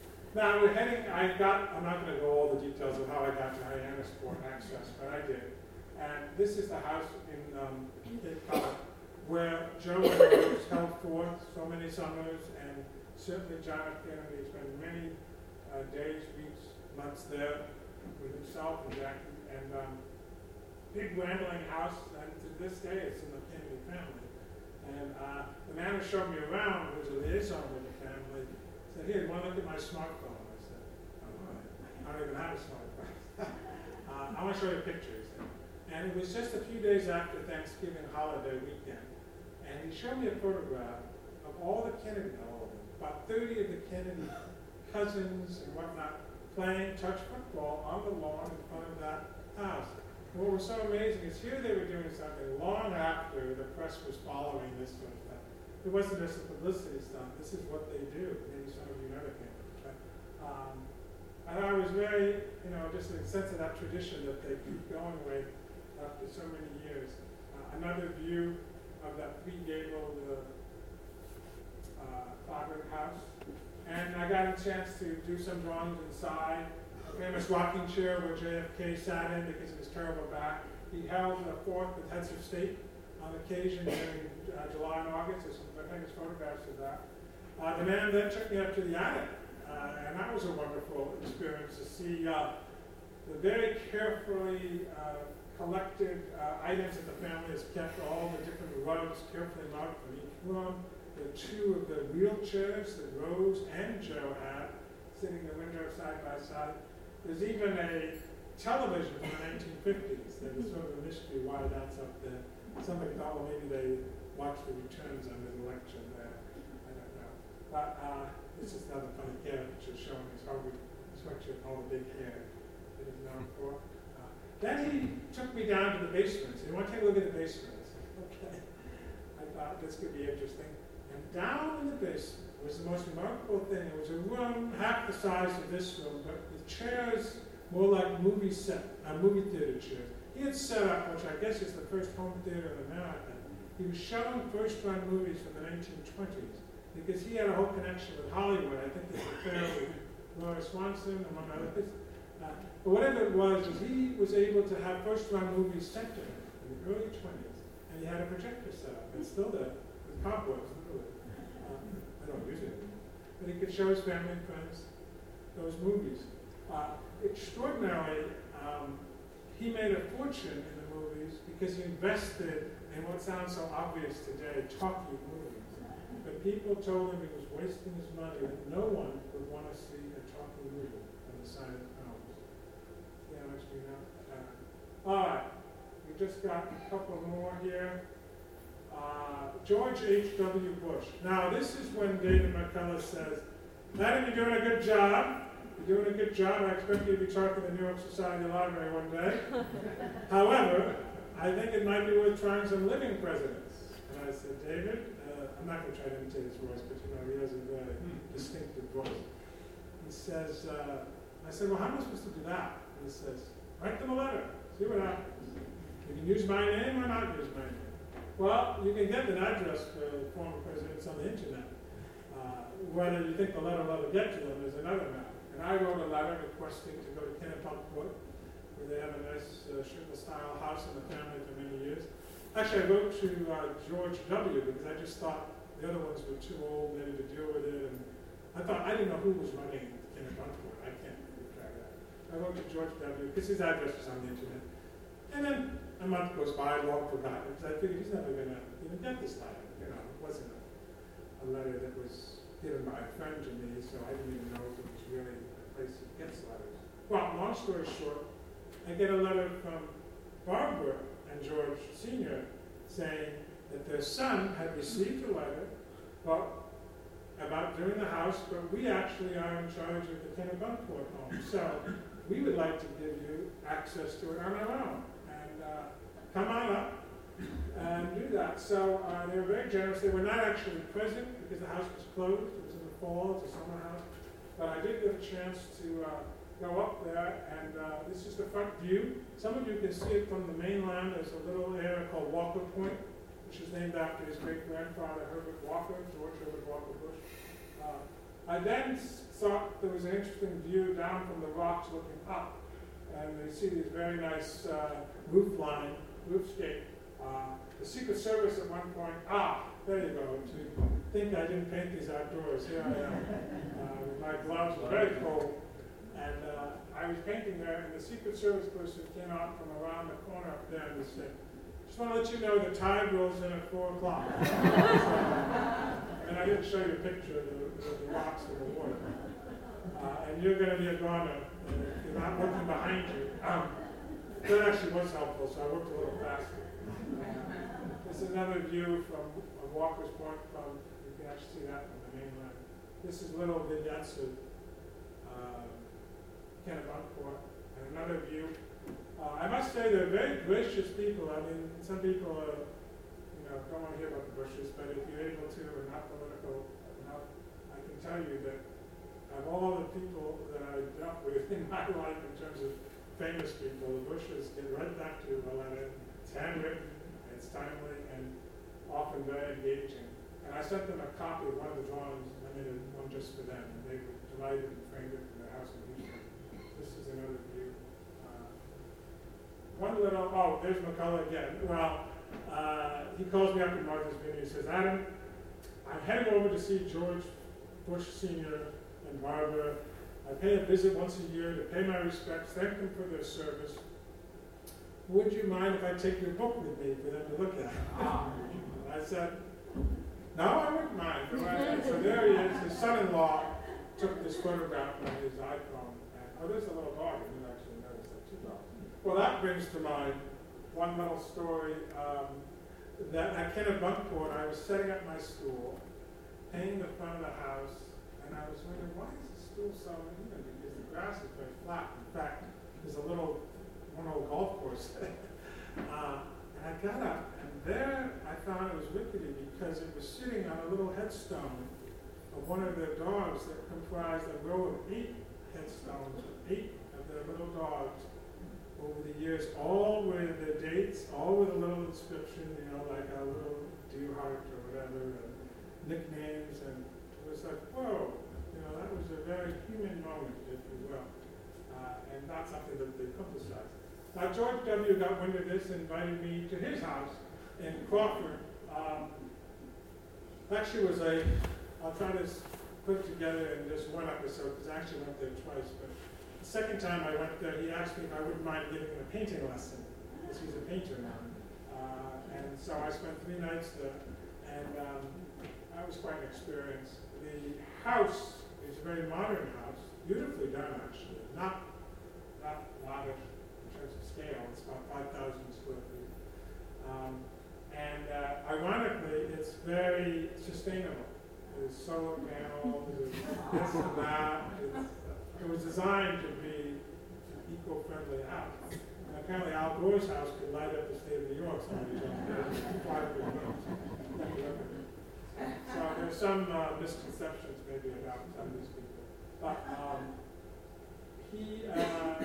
now we're heading, I got, I'm not going to go all the details of how I got to Hyannisport access, but I did. And this is the house in um, Cape Cod where Joe and Rose held forth so many summers, and certainly John F. Kennedy spent many uh, days, weeks, months there with himself and Jackie. And um, big rambling house, and to this day it's in the Kennedy family. And uh, the man who showed me around, who was a liaison with the family, said, here, you want to look at my smartphone? I said, oh, I don't even have a smartphone. uh, I want to show you pictures. And it was just a few days after Thanksgiving holiday weekend. And he showed me a photograph of all the Kennedy, all of them, about thirty of the Kennedy cousins and whatnot, playing touch football on the lawn in front of that house. And what was so amazing is here they were doing something long after the press was following this sort of stuff. It wasn't just a publicity stunt. This is what they do. Maybe some of you know that. But, um, and I was very, you know, just a sense of that tradition that they keep going with after so many years. Uh, another view of that three-gabled uh, uh, clapboard house. And I got a chance to do some drawings inside. A famous rocking chair where J F K sat in because of his terrible back. He held a forth with heads of state on occasion during uh, July and August. There's some famous photographs of that. Uh, the man then took me up to the attic, uh, and that was a wonderful experience to see uh, the very carefully uh, collected uh, items that the family has kept, all the different rugs carefully marked from each room, the two of the wheelchairs that Rose and Joe had sitting in the window side by side. There's even a television from the nineteen fifties that is sort of a mystery why that's up there. Somebody thought, well, maybe they watched the returns under the election there. I don't know. But uh, this is another funny caricature showing his Harvard sweatshirt, all the big hair that he's known for. Uh, then he took me down to the basement. So you want to take a look at the basement? I said, okay. I thought this could be interesting. And down in the basement was the most remarkable thing. It was a room half the size of this room, but with chairs more like movie set, uh, movie theater chairs. He had set up, which I guess is the first home theater in America. He was showing first-run movies from the nineteen twenties because he had a whole connection with Hollywood. I think his affair with Laura Swanson, among others. Uh, but whatever it was, is he was able to have first-run movies sent to him in the early twenties, and he had a projector set up. It's still there with cobwebs, literally. Um, I don't use it anymore. But he could show his family and friends those movies. Uh, extraordinarily, um, he made a fortune in the movies because he invested in what sounds so obvious today, talkie movies. But people told him he was wasting his money, that no one would want to see a talkie movie on the side of films. Yeah, much do you know? Uh, all right, we just got a couple more here. Uh, George H W Bush. Now, this is when David McCullough says, Adam, you're doing a good job. You're doing a good job. I expect you to be talking to the New York Society Library one day. However, I think it might be worth trying some living presidents. And I said, David, uh, I'm not going to try to imitate his voice, but you know, he has a very distinctive voice. He says, uh, I said, well, how am I supposed to do that? And he says, write them a letter. See what happens. You can use my name or not use my name. Well, you can get an address for former presidents on the internet. Uh, whether you think the letter will ever get to them is another matter. And I wrote a letter requesting to go to Kennebunkport, where they have a nice uh, Schuylkill-style house in the family for many years. Actually, I wrote to uh, George W. because I just thought the other ones were too old maybe to deal with it. And I thought, I didn't know who was running Kennebunkport. I can't keep track of that. I wrote to George W. because his address was on the internet. And then a month goes by, I long forgotten, because I figured he's never going to even get this letter. You know, it wasn't a, a letter that was given by a friend to me, so I didn't even know if it was really a place that gets letters. Well, long story short, I get a letter from Barbara and George Senior saying that their son had received a letter well, about doing the house, but we actually are in charge of the Kennebunkport home. So we would like to give you access to it on our own. And uh, come on up and do that. So uh, they were very generous. They were not actually present because the house was closed. It was in the fall. It's a summer house. But I did get a chance to uh, go up there, and uh, this is the front view. Some of you can see it from the mainland. There's a little area called Walker Point, which is named after his great-grandfather, Herbert Walker, George Herbert Walker Bush. Uh, I then thought there was an interesting view down from the rocks looking up, and you see these very nice uh, roof line, roofscape. Uh, the Secret Service at one point, ah, there you go, to think I didn't paint these outdoors. Here I am. Uh, with my gloves were very cold, and uh, I was painting there, and the Secret Service person came out from around the corner up there and said, just want to let you know the tide rolls in at four o'clock. And I didn't show you a picture of the, of the rocks in the water. Uh, and you're going to be a goner if you're not looking behind you. Um, that actually was helpful, so I worked a little faster. This is another view from of Walker's Point. From you can actually see that from the mainland. This is little vignettes of uh, Kennebunkport, and another view. Uh, I must say they're very gracious people. I mean, some people are, you know, don't want to hear about the Bushes, but if you're able to or not political enough, I can tell you that of all the people that I've dealt with in my life in terms of famous people, the Bushes get right back to the letter. It's handwritten, it's timely, and often very engaging. And I sent them a copy of one of the drawings, and I made one just for them, and they were delighted and framed it in their house in Houston. This is another view. Uh, one little, oh, there's McCullough again. Well, uh, he calls me up in Martha's Vineyard. He says, Adam, I'm heading over to see George Bush Senior and Barbara. I pay a visit once a year to pay my respects, thank them for their service. Would you mind if I take your book with me for them to look at? And I said, no, I wouldn't mind. So there he is. His son-in-law took this photograph on his iPhone. And, oh, there's a little dog. I didn't actually notice that. Two dogs. Well, that brings to mind one little story. Um, that at Kennebunkport, I was setting up my stool, painting the front of the house, and I was wondering, why is the stool so uneven? Because the grass is very flat. In fact, there's a little, one old golf course there. Uh, and I got up, and there I found it was rickety because it was sitting on a little headstone of one of their dogs that comprised a row of eight headstones, eight of their little dogs over the years, all with their dates, all with a little inscription, you know, like a little deer heart or whatever, and nicknames, and it was like, whoa, you know, that was a very human moment, if you will, uh, and not something that they publicized. Now, George W. got wind of this and invited me to his house in Crawford. Um, actually was a, I'll try to put it together in just one episode, because I actually went there twice, but the second time I went there, he asked me if I wouldn't mind giving him a painting lesson. He because he's a painter now. Uh, and so I spent three nights there, and um, that was quite an experience. The house is a very modern house, beautifully done actually, not not lavish in terms of scale. It's about five thousand square feet. Um, and uh, ironically, it's very sustainable. There's solar panels, there's this and that. It's, it was designed to be an eco-friendly house. And apparently Al Gore's house could light up the state of New York. So there's some uh, misconceptions maybe about some of these people. But um, he, uh,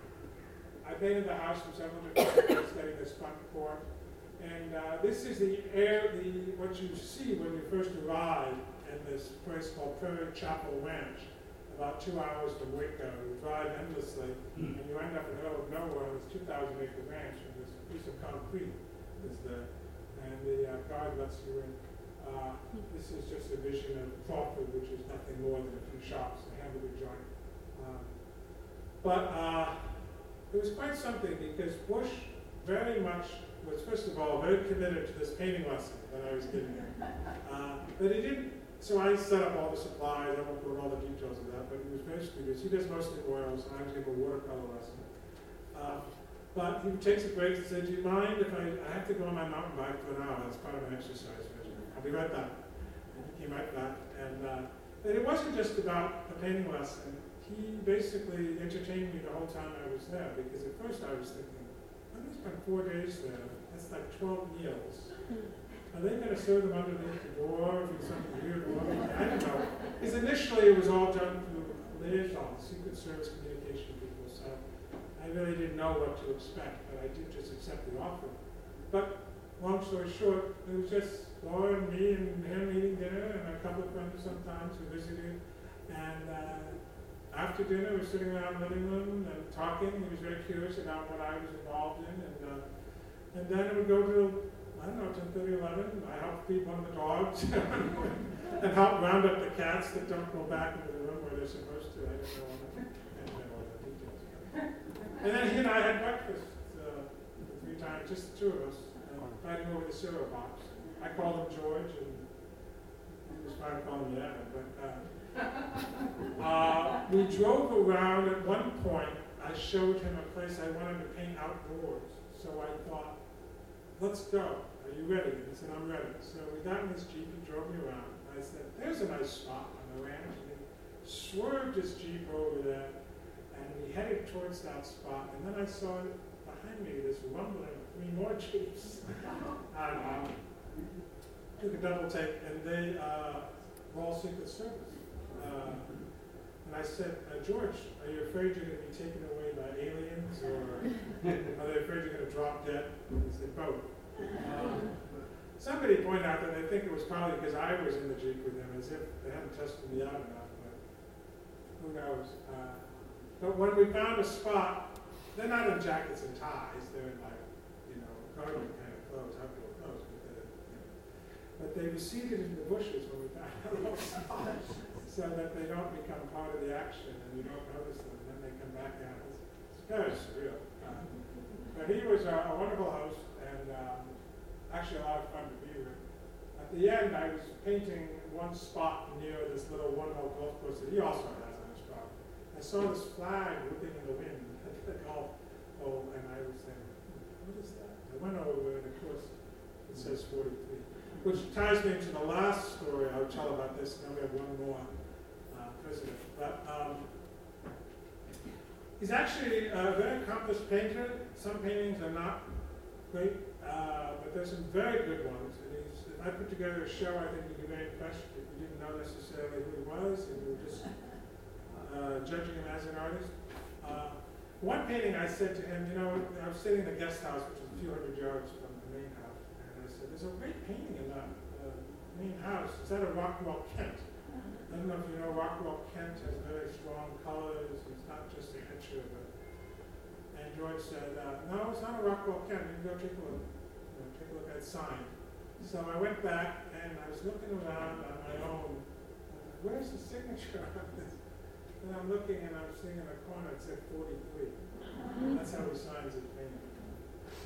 I painted the house from several different angles, getting this front court. And uh, this is the air, the what you see when you first arrive in this place called Prairie Chapel Ranch, about two hours from Waco. You drive endlessly, and you end up in the middle of nowhere on this two thousand acre ranch, and this piece of concrete is there, and the uh, guard lets you in. Uh, this is just a vision of Crawford, which is nothing more than a few shops, a hamburger joint. Um, but uh, it was quite something because Bush very much was, first of all, very committed to this painting lesson that I was giving him. Uh, but he didn't, so I set up all the supplies, I won't go into all the details of that, but he was very studious. He does mostly oils, and I was giving a watercolor lesson. Uh, but he takes a break and said, do you mind if I, I have to go on my mountain bike for an hour, that's part of my exercise regimen. I'll be right back. And he came right back. And, uh, and it wasn't just about the painting lesson. He basically entertained me the whole time I was there, because at first I was thinking, I'm going to spend four days there. That's like twelve meals. Are they going to serve them underneath the door or do something weird? I don't know. Because initially it was all done through liaisons, Secret Service communication people. So I really didn't know what to expect, but I did just accept the offer. But long story short, it was just Laura and me and him eating dinner, and a couple of friends sometimes who visited. And uh, after dinner, we were sitting around the living room and talking. He was very curious about what I was involved in. And, uh, and then it would go to, I don't know, ten thirty, eleven. I helped feed one of the dogs and help round up the cats that don't go back into the room where they're supposed to. I don't know all the, I don't know all the details. And then he and I had breakfast uh, three times, just the two of us, uh, fighting over the cereal box. I called him George, and he was fine to call me Evan. But uh, uh, we drove around. At one point, I showed him a place I wanted to paint outdoors. So I thought, let's go. Are you ready? And he said, I'm ready. So we got in this Jeep and drove me around. I said, there's a nice spot on the ranch. And he swerved his Jeep over there, and we headed towards that spot. And then I saw behind me this rumbling of three more Jeeps. And um, took a double take, and they uh, were all Secret Service. Uh, and I said, uh, George, are you afraid you're going to be taken away by aliens, or are they afraid you're going to drop dead? And he said, both. Um, somebody pointed out that they think it was probably because I was in the Jeep with them, as if they hadn't tested me out enough, but who knows. Uh, but when we found a spot, they're not in jackets and ties, they're in like, you know, garden kind of clothes, outdoor clothes, but they're, you know. But they were seated in the bushes when we found a little spot, so that they don't become part of the action and you don't notice them, and then they come back out. It's, it's very surreal. Um, but he was a, a wonderful host, and um, actually a lot of fun to be with. At the end, I was painting one spot near this little one-hole golf course that he also has on his property. I saw this flag whipping in the wind at the golf hole, and I was saying, what is that? I went over, and of course, it says forty-three, which ties me into the last story I'll tell about this, and then we have one more uh, president. But um, he's actually a very accomplished painter. Some paintings are not great, uh, but there's some very good ones. And he's, if I put together a show, I think you'd be very impressed if you didn't know necessarily who he was, and you were just uh, judging him as an artist. Uh, one painting I said to him, you know, I was sitting in the guest house, which is a few hundred yards from the main house, and I said, there's a great painting in that uh, main house. Is that a Rockwell Kent? I don't know if you know, Rockwell Kent has very strong colors. It's not just a picture, but. And George said, uh, no, it's not a Rockwell Kent. You can go take a look. You know, take a look at the sign. So I went back and I was looking around on my own. Uh, where's the signature on this? And I'm looking and I'm seeing in the corner it said forty-three. That's how he signs his painting.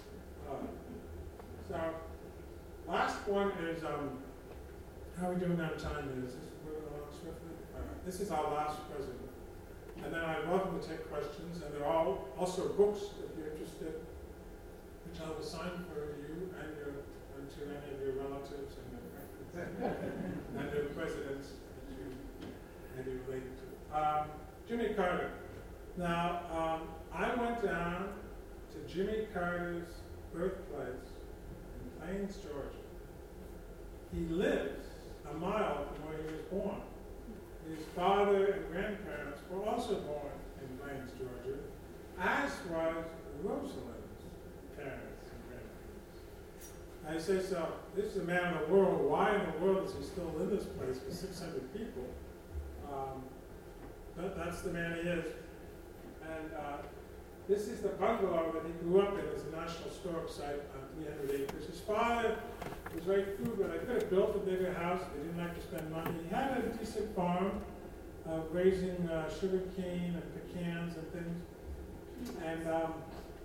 Uh, so, last one is, um, how are we doing on time? Is this moving along swiftly? All right. This is our last president. And then I'm welcome to take questions, and there are all, also books, if you're interested, which I will sign for you and your and to any of your relatives and your friends and your presidents that you maybe relate to. Um, Jimmy Carter. Now, um, I went down to Jimmy Carter's birthplace in Plains, Georgia. He lives a mile from where he was born. His father and grandparents were also born in Plains, Georgia, as was Rosalind's parents and grandparents. I say, so this is a man of the world. Why in the world is he still in this place with six hundred people? Um, but that's the man he is. And uh, this is the bungalow that he grew up in as a National Historic Site on three hundred acres. His father was very frugal. They could have built a bigger house. They didn't like to spend money. He had a decent farm, uh, raising uh, sugar cane and pecans and things. And um,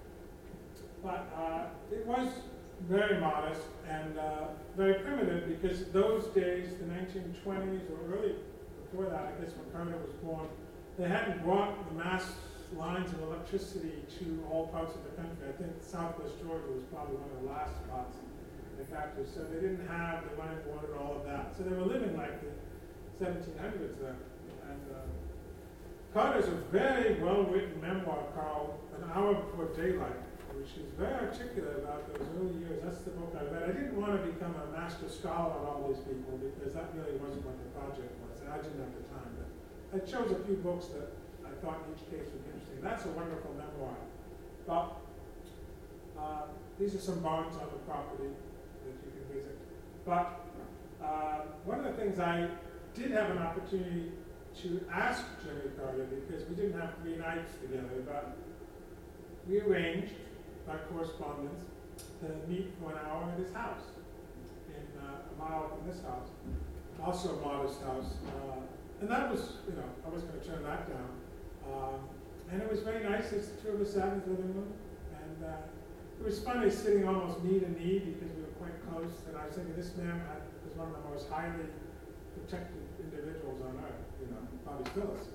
but uh, it was very modest and uh, very primitive, because those days, the nineteen twenties or early before that, I guess when Carter was born, they hadn't brought the mass lines of electricity to all parts of the country. I think Southwest Georgia was probably one of the last spots they got to. So they didn't have the running water and all of that. So they were living like the seventeen hundreds there. And uh, Carter's a very well-written memoir called An Hour Before Daylight, which is very articulate about those early years. That's the book I read. I didn't want to become a master scholar on all these people, because that really wasn't what the project was. And I didn't have the time. But I chose a few books that I thought in each case would be interesting. That's a wonderful memoir. But uh, these are some barns on the property that you can visit. But uh, one of the things I did have an opportunity to ask Jimmy Carter, because we didn't have three nights together, but we arranged by correspondence to meet for an hour at his house, in uh, a mile from this house, also a modest house. Uh, and that was, you know, I wasn't going to turn that down. Um, and it was very nice. It's the two of us sat in his living room. And uh, it was funny sitting almost knee to knee, because we were quite close. And I was thinking, this man had, was one of the most highly protected individuals on earth, you know, probably still is.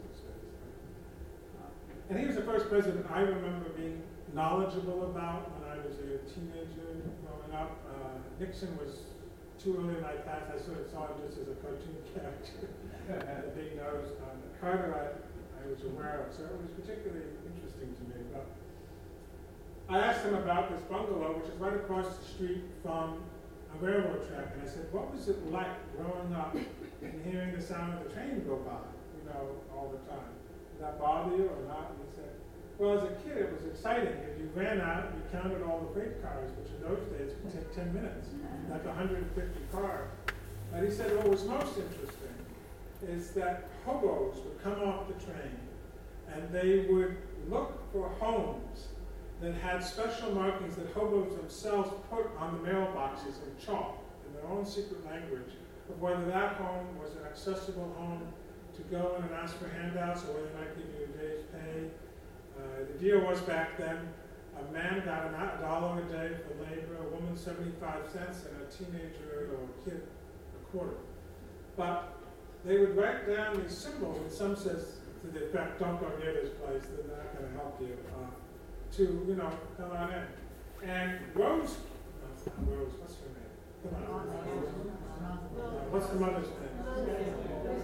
Uh, and he was the first president I remember being knowledgeable about when I was a teenager growing up. Uh, Nixon was too early in my past. I sort of saw him just as a cartoon character, a big nose. Um, Carter, I, I was aware of, so it was particularly interesting to me. But I asked him about this bungalow, which is right across the street from a railroad track, and I said, what was it like growing up and hearing the sound of the train go by, you know, all the time? Did that bother you or not? And he said, well, as a kid, it was exciting. If you ran out, you counted all the freight cars, which in those days would take ten minutes, like one hundred fifty cars. But he said what was most interesting is that hobos would come off the train, and they would look for homes that had special markings that hobos themselves put on the mailboxes in chalk, in their own secret language, of whether that home was an accessible home to go in and ask for handouts, or whether they might give you a day's pay. Uh, the deal was back then, a man got a dollar a day for labor, a woman seventy-five cents, and a teenager or a kid a quarter. But they would write down these symbols, and some says to the effect, don't go near this place, they're not going to help you, uh, to, you know, come on in. And Rose, no, not Rose, what's her name? Come on. Uh, what's the mother's name?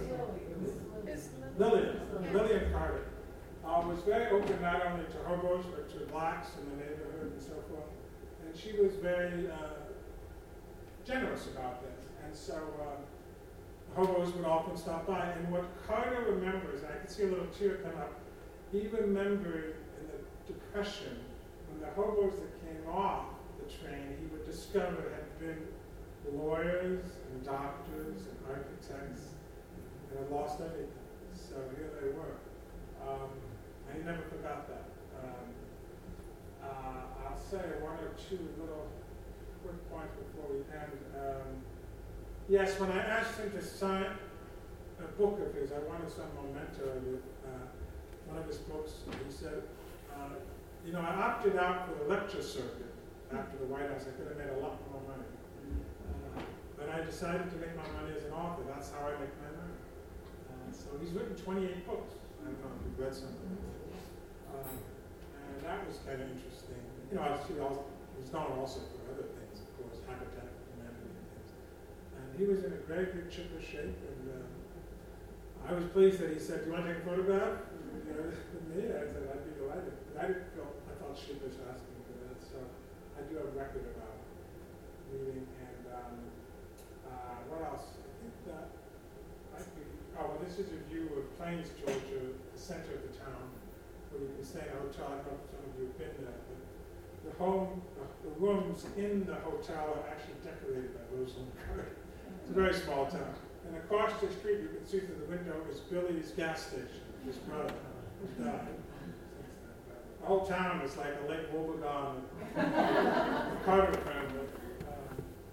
Lillian, Lillian Carter. Uh, was very open not only to hobos, but to blacks in the neighborhood and so forth. And she was very uh, generous about this. And so uh, hobos would often stop by. And what Carter remembers, and I can see a little tear come up, he remembered in the Depression, when the hobos that came off the train, he would discover had been lawyers and doctors and architects, and had lost everything. So here they were. Um, and he never forgot that. Um, uh, I'll say one or two little quick points before we end. Um, yes, when I asked him to sign a book of his, I wanted some memento of it. Uh, one of his books, he said, uh, you know, I opted out for the lecture circuit after the White House. I could have made a lot more money. Uh, but I decided to make my money as an author. That's how I make my money. Uh, so he's written twenty-eight books. I don't know if you've read some of them. Uh, and that was kind of interesting. You know, I was, he was known also for other things, of course, Habitat for Humanity and things. And he was in a very good chipper shape. And uh, I was pleased that he said, "Do you want to take a photograph?" You know, with me, I said, "I'd be delighted." But I didn't feel, I felt sheepish asking for that. So I do have a record of our meeting. And um, uh, what else? I think that might be, oh, well, this is a view of Plains, Georgia, the center of the town, where you can stay in a hotel. I don't know if some of you have been there, but the home, the, the rooms in the hotel are actually decorated by Rosalind Carter. It's a very small town. And across the street, you can see through the window, is Billy's gas station, his brother, who's died. The whole town is like a Lake Wobegon, the Carter family. Um,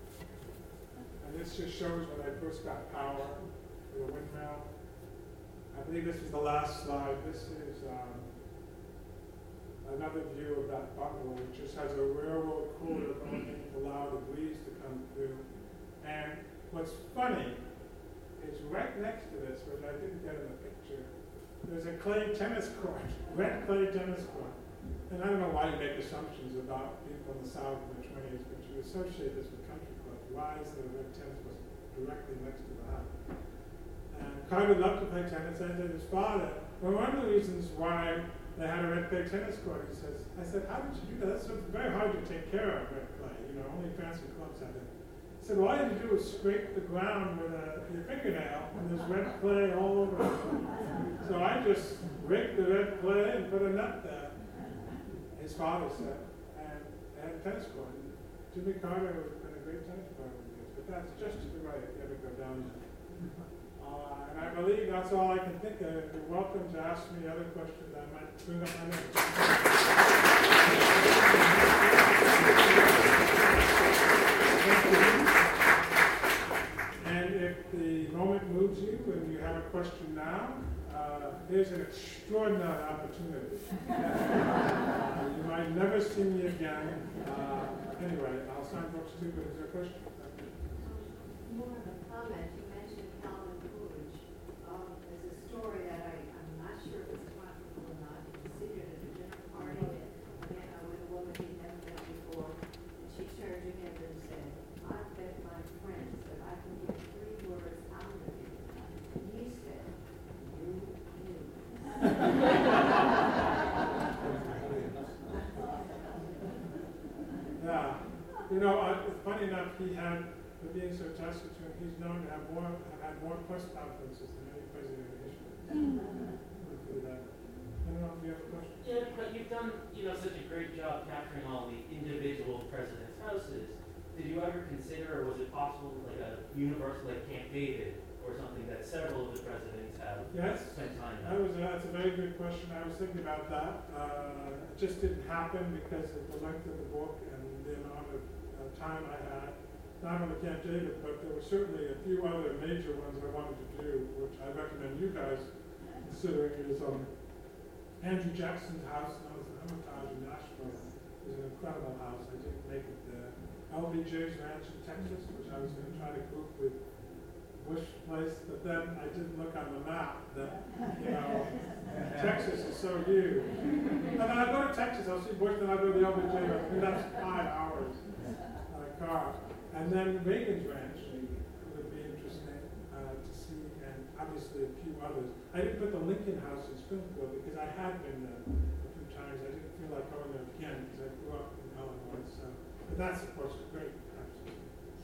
and this just shows when I first got power for the windmill. I believe this is the last slide. This is um, another view of that bungalow, which just has a railroad cooler going to allow the breeze to come through. And what's funny is right next to this, which I didn't get in the picture, there's a clay tennis court, red clay tennis court. And I don't know why you make assumptions about people in the South in the twenties, but you associate this with country clubs. Why is there a red tennis court directly next to the house? And Carter loved to play tennis, and his father. Well, one of the reasons why they had a red clay tennis court, he says, I said, "How did you do that? That's very hard to take care of, red clay. You know, only fancy clubs have it." He said, "Well, all you have to do is scrape the ground with a, your fingernail, and there's red clay all over it." So I just raked the red clay and put a net there. His father said, and they had a tennis court. Jimmy Carter was been a great tennis player over the years, but that's just to the right if you ever go down there. Uh, and I believe that's all I can think of. You're welcome to ask me other questions. I might bring up my notes. And if the moment moves you and you have a question now, uh, here's an extraordinary opportunity. uh, you might never see me again. Uh, anyway, I'll sign books too, but is there a question? More of a comment. You mentioned Calvin Coolidge. Um, there's a story that I, I'm not sure if it's possible or not. He was seated at a dinner party and, uh, with a woman he'd never met before, and she turned to him and said, "I bet my friends that I can get three words out of you." And he said, "You knew." Yeah. You know, uh, funny enough, he had, for being so taciturn, he's known to have more, have had more press conferences than any president in history. I don't know if you have a question. Yeah, but you've done, you know, such a great job capturing all the individual presidents' houses. Did you ever consider, or was it possible, like a universal, like Camp David, or something that several of the presidents have Yes, spent time that on? was a, that's a very good question. I was thinking about that. Uh, it just didn't happen because of the length of the book and the amount of uh, time I had. Not only Camp David, but there were certainly a few other major ones I wanted to do, which I recommend you guys considering. Is um, Andrew Jackson's house, known as the Hermitage in Nashville, is an incredible house. I didn't make it there. L B J's ranch in Texas, which I was going to try to group with Bush Place, but then I didn't look on the map that, you know, Texas is so huge. And then I go to Texas, I'll see Bush, then I go to the L B J, I mean, that's five hours on a car. And then Reagan's ranch would be interesting uh, to see, and obviously a few others. I didn't put the Lincoln House in Springfield because I had been there a few times. I didn't feel like going there again because I grew up in Illinois. So, but that's of course great. Absolutely.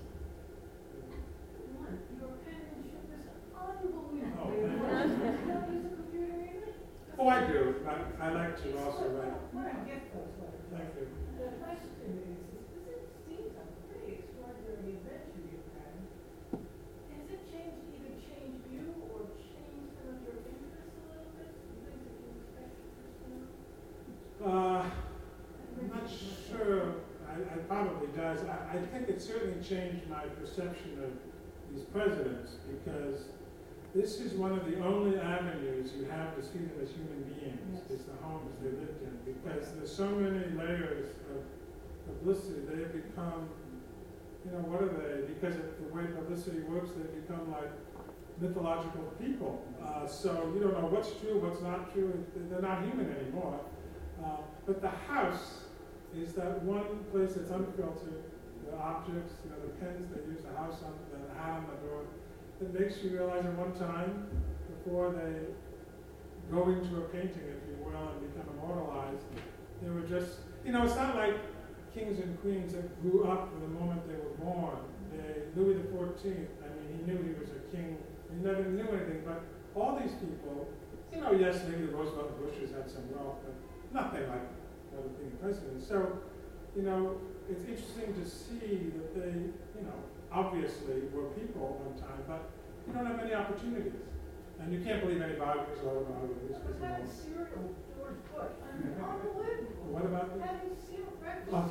Your penmanship is unbelievable. Oh, You don't use a computer either? Oh, I do. I, I like to also write. Right, get those letters. Thank you. The question is, this seems a pretty extraordinary adventure you've had. Has it changed, either changed you or changed some of your interests a little bit? Some things that you expected personally? Uh, I'm not sure. I, I probably does. I, I think it certainly changed my perception of these presidents because this is one of the only avenues you have to see them as human beings, is the homes they lived in, because there's so many layers of publicity. They have become, you know, what are they? Because of the way publicity works, they become like mythological people. Uh, so you don't know what's true, what's not true. They're not human anymore. Uh, but the house is that one place that's unfiltered. The objects, you know, the pens they use, the house on the hat on the door, that makes you realize at one time, before they go into a painting, if you will, and become immortalized, they were just, you know, it's not like kings and queens that grew up from the moment they were born. They, Louis the fourteenth, I mean, he knew he was a king. He never knew anything, but all these people, you know, yes, maybe the Roosevelt and Bushes had some wealth, but nothing like what was being president. So, you know, it's interesting to see that they, you know, obviously were people at one time, but you don't have many opportunities. And you can't believe any biographies or autobiographies. What kind of cereal, George Bush? I mean, unbelievable. What about the... Having cereal breakfast. Oh,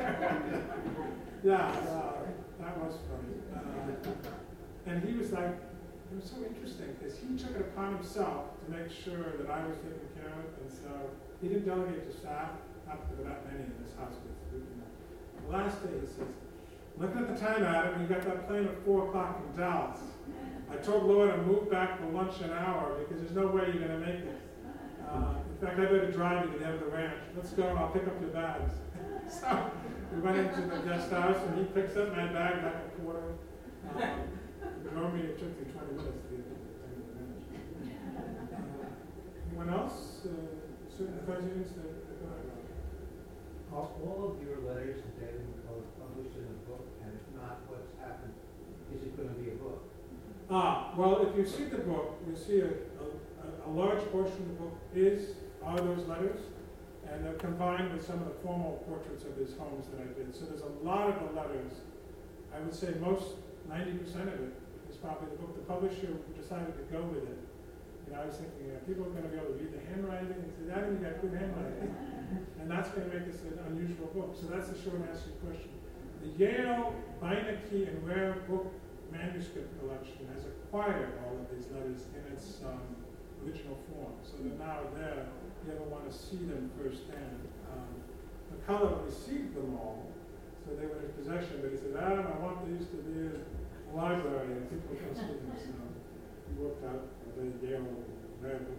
yeah, uh, that was funny. Uh, and he was like, it was so interesting because he took it upon himself to make sure that I was taken care of, and so he didn't delegate to staff, not that there were that many in this house, but you know. The last day he says, looking at the time, Adam, you got that plane at four o'clock from Dallas. I told Laura to move back for lunch an hour because there's no way you're going to make it. Uh, in fact, I better drive you to the end of the ranch. Let's go, I'll pick up your bags. So we went into the guest house and he picks up my bag like a quarter. Um, normally it took me twenty minutes to get to the end of the ranch. Uh, anyone else? Uh, certain presidents that, that go ahead. Are all of your letters to David McCullough published in a book? And if not, what's happened? Is it going to be a book? Ah, well, if you see the book, you see a, a, a large portion of the book is, are those letters, and they're combined with some of the formal portraits of his homes that I did. So there's a lot of the letters. I would say most, ninety percent of it is probably the book. The publisher decided to go with it. And I was thinking, are people going to be able to read the handwriting? And say, Adam, you got good handwriting. And that's going to make this an unusual book. So that's the short answer to your question. The Yale Beinecke and Rare Book Manuscript Collection has acquired all of these letters in its um, original form. So they're now there. You ever want to see them firsthand. Um, McCullough received them all, so they were in his possession, but he said, Adam, I want these to be in the library, and people can see them. So he worked out the Yale Rare Book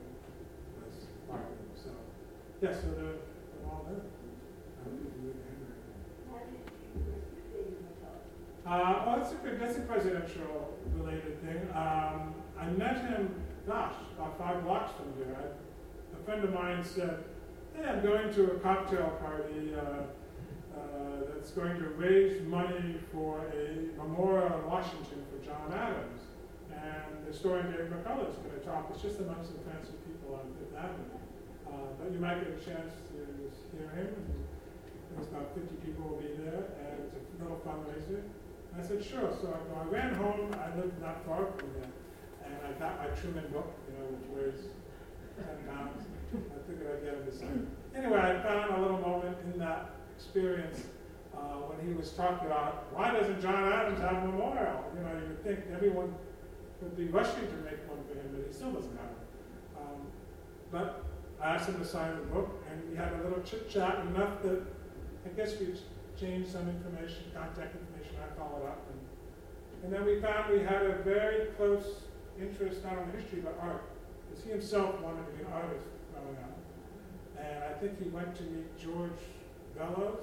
was part of them. So, yeah, so they're, they're all there. I don't even read the handwriting. How did you recruit David McCullough? Uh, well, that's a, good- that's a presidential related thing. Um, I met him, gosh, about five blocks from here. I, a friend of mine said, hey, I'm going to a cocktail party uh, uh, that's going to raise money for a memorial in Washington for John Adams. And the historian David McCullough is going to talk. It's just among some fancy people on Fifth Avenue. Uh, but you might get a chance to hear him. And there's about fifty people will be there, and it's a little fundraiser. I said, sure. So I, I ran home. I lived not far from there. And I got my Truman book, you know, which weighs ten pounds. I figured I'd get him to sign it. Anyway, I found a little moment in that experience uh, when he was talking about, why doesn't John Adams have a memorial? You know, you would think everyone would be rushing to make one for him, but he still doesn't have it. Um, but I asked him to sign the book, and we had a little chit-chat, enough that I guess we exchanged some information, contact information. I followed up. And, and then we found we had a very close interest, not only history, but art. Because he himself wanted to be an artist growing up. And I think he went to meet George Bellows,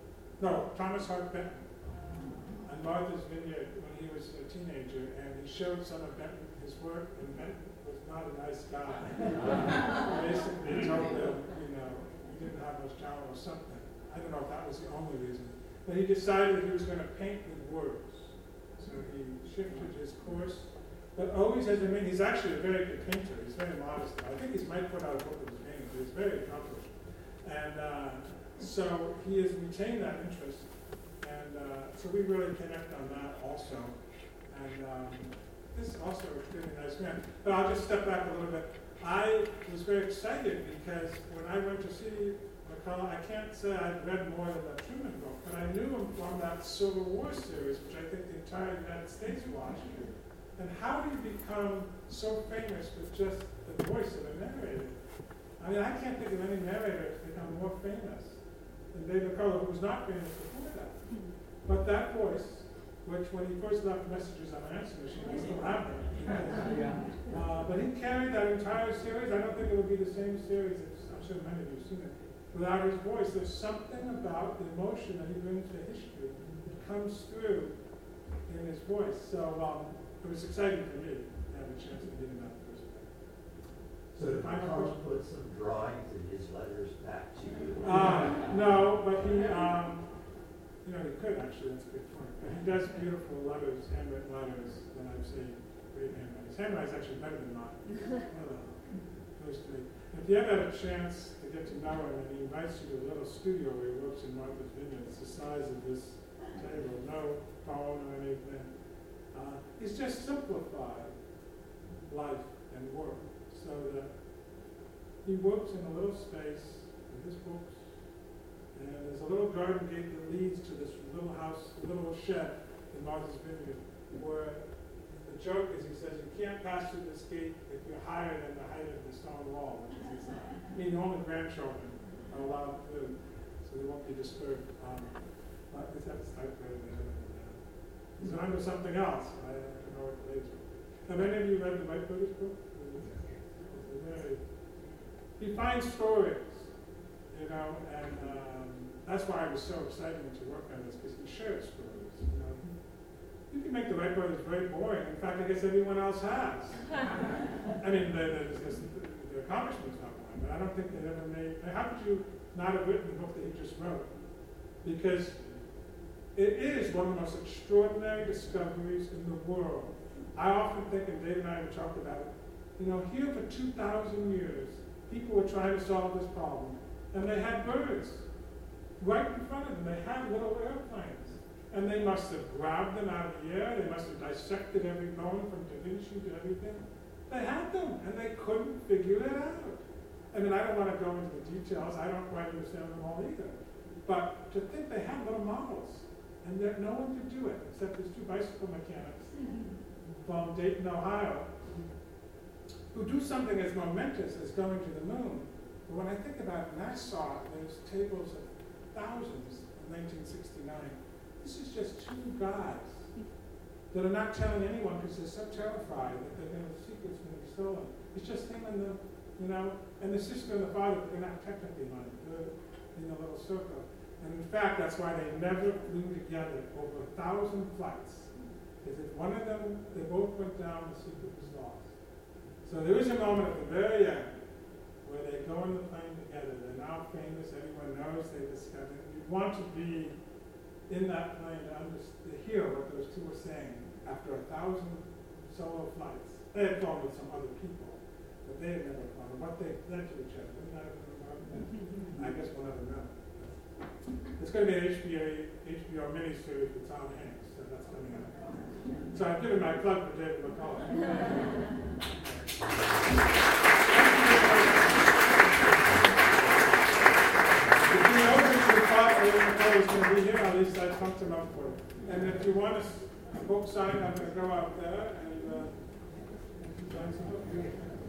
no, Thomas Hart Benton, on Martha's Vineyard when he was a teenager. And he showed some of Benton his work, and Benton was not a nice guy. Basically told him, you know, he didn't have much talent or something. I don't know if that was the only reason. But he decided he was going to paint with words. So he shifted his course. But always has remained, he's actually a very good painter. He's very modest. I think he might put out a book of his paintings, but he's very accomplished. And uh, so he has retained that interest. And uh, so we really connect on that also. And um, this is also a really nice man. But I'll just step back a little bit. I was very excited because when I went to see McCullough, I can't say I'd read more than the Truman book, but I knew him from that Civil War series, which I think the entire United States watched. And how do you become so famous with just the voice of a narrator? I mean, I can't think of any narrator that's become more famous and David McCullough, who was not famous before that. But that voice, which when he first left messages on an answer machine, I still have them. Uh, but he carried that entire series. I don't think it would be the same series, as I'm sure many of you have seen it, without his voice. There's something about the emotion that he brings to history that comes through in his voice. So um, it was exciting for me to have a chance to get him out the first time. So did McCullough put some drawings in his letters back to you? Uh, no, but he, um, you know, he could actually, that's a good point. But he does beautiful letters, handwritten letters, that I've seen. Great handwriting. His handwriting is actually better than mine. Well, those three. If you ever have a chance to get to know him, and he invites you to a little studio where he works in Martha's Vineyard, it's the size of this table, no phone or anything. Uh, he's just simplified life and work so that he works in a little space with his books, and there's a little garden gate that leads to this little house, little shed in Martha's Vineyard, where the joke is he says you can't pass through this gate if you're higher than the height of the stone wall, which is his, I mean, only grandchildren are allowed through, so they won't be disturbed. Um, but it's at the typewriter and everything now. He's on to something else. I don't know what it is. Have any of you read the White Buddhist book? It's a very, he finds stories, you know, and um, that's why it was so exciting to work on this, because he shared stories, you know. You can make the Wright brothers very boring. In fact, I guess everyone else has. I mean, the, the, the, the accomplishment's not boring, but I don't think they ever made. How could you not have written the book that he just wrote? Because it is one of the most extraordinary discoveries in the world. I often think, and Dave and I have talked about it, you know, here for two thousand years, people were trying to solve this problem, and they had birds right in front of them. They had little airplanes. And they must have grabbed them out of the air. They must have dissected every bone from Da Vinci to everything. They had them, and they couldn't figure it out. I mean, I don't want to go into the details. I don't quite understand them all either. But to think they had little models, and that no one could do it except these two bicycle mechanics from Dayton, Ohio, who do something as momentous as going to the moon. But when I think about NASA, there's tables of thousands in nineteen sixty-nine. This is just two guys that are not telling anyone because they're so terrified that they're going to, the secret's going to be stolen. It's just him and the, you know, and the sister and the father, but they're not technically mine. They're in a little circle. And in fact, that's why they never flew together over a thousand flights. Because if one of them, they both went down, the secret was lost. So there is a moment at the very end where they go in the plane together. They're now famous. Everyone knows they discovered it. You want to be in that plane to, under, to hear what those two were saying after a thousand solo flights. They had flown with some other people, but they had never flown. What they said to each other, wouldn't that have been about that? I guess we'll never know. It's going to be an H B O, H B O miniseries with Tom Hanks, so that's coming out. So I've given my plug for David McCullough. If you know that you thought David McCullough was going to be here, at least I pumped him up for you. And if you want a book signed, I'm going to go out there and uh, sign some book.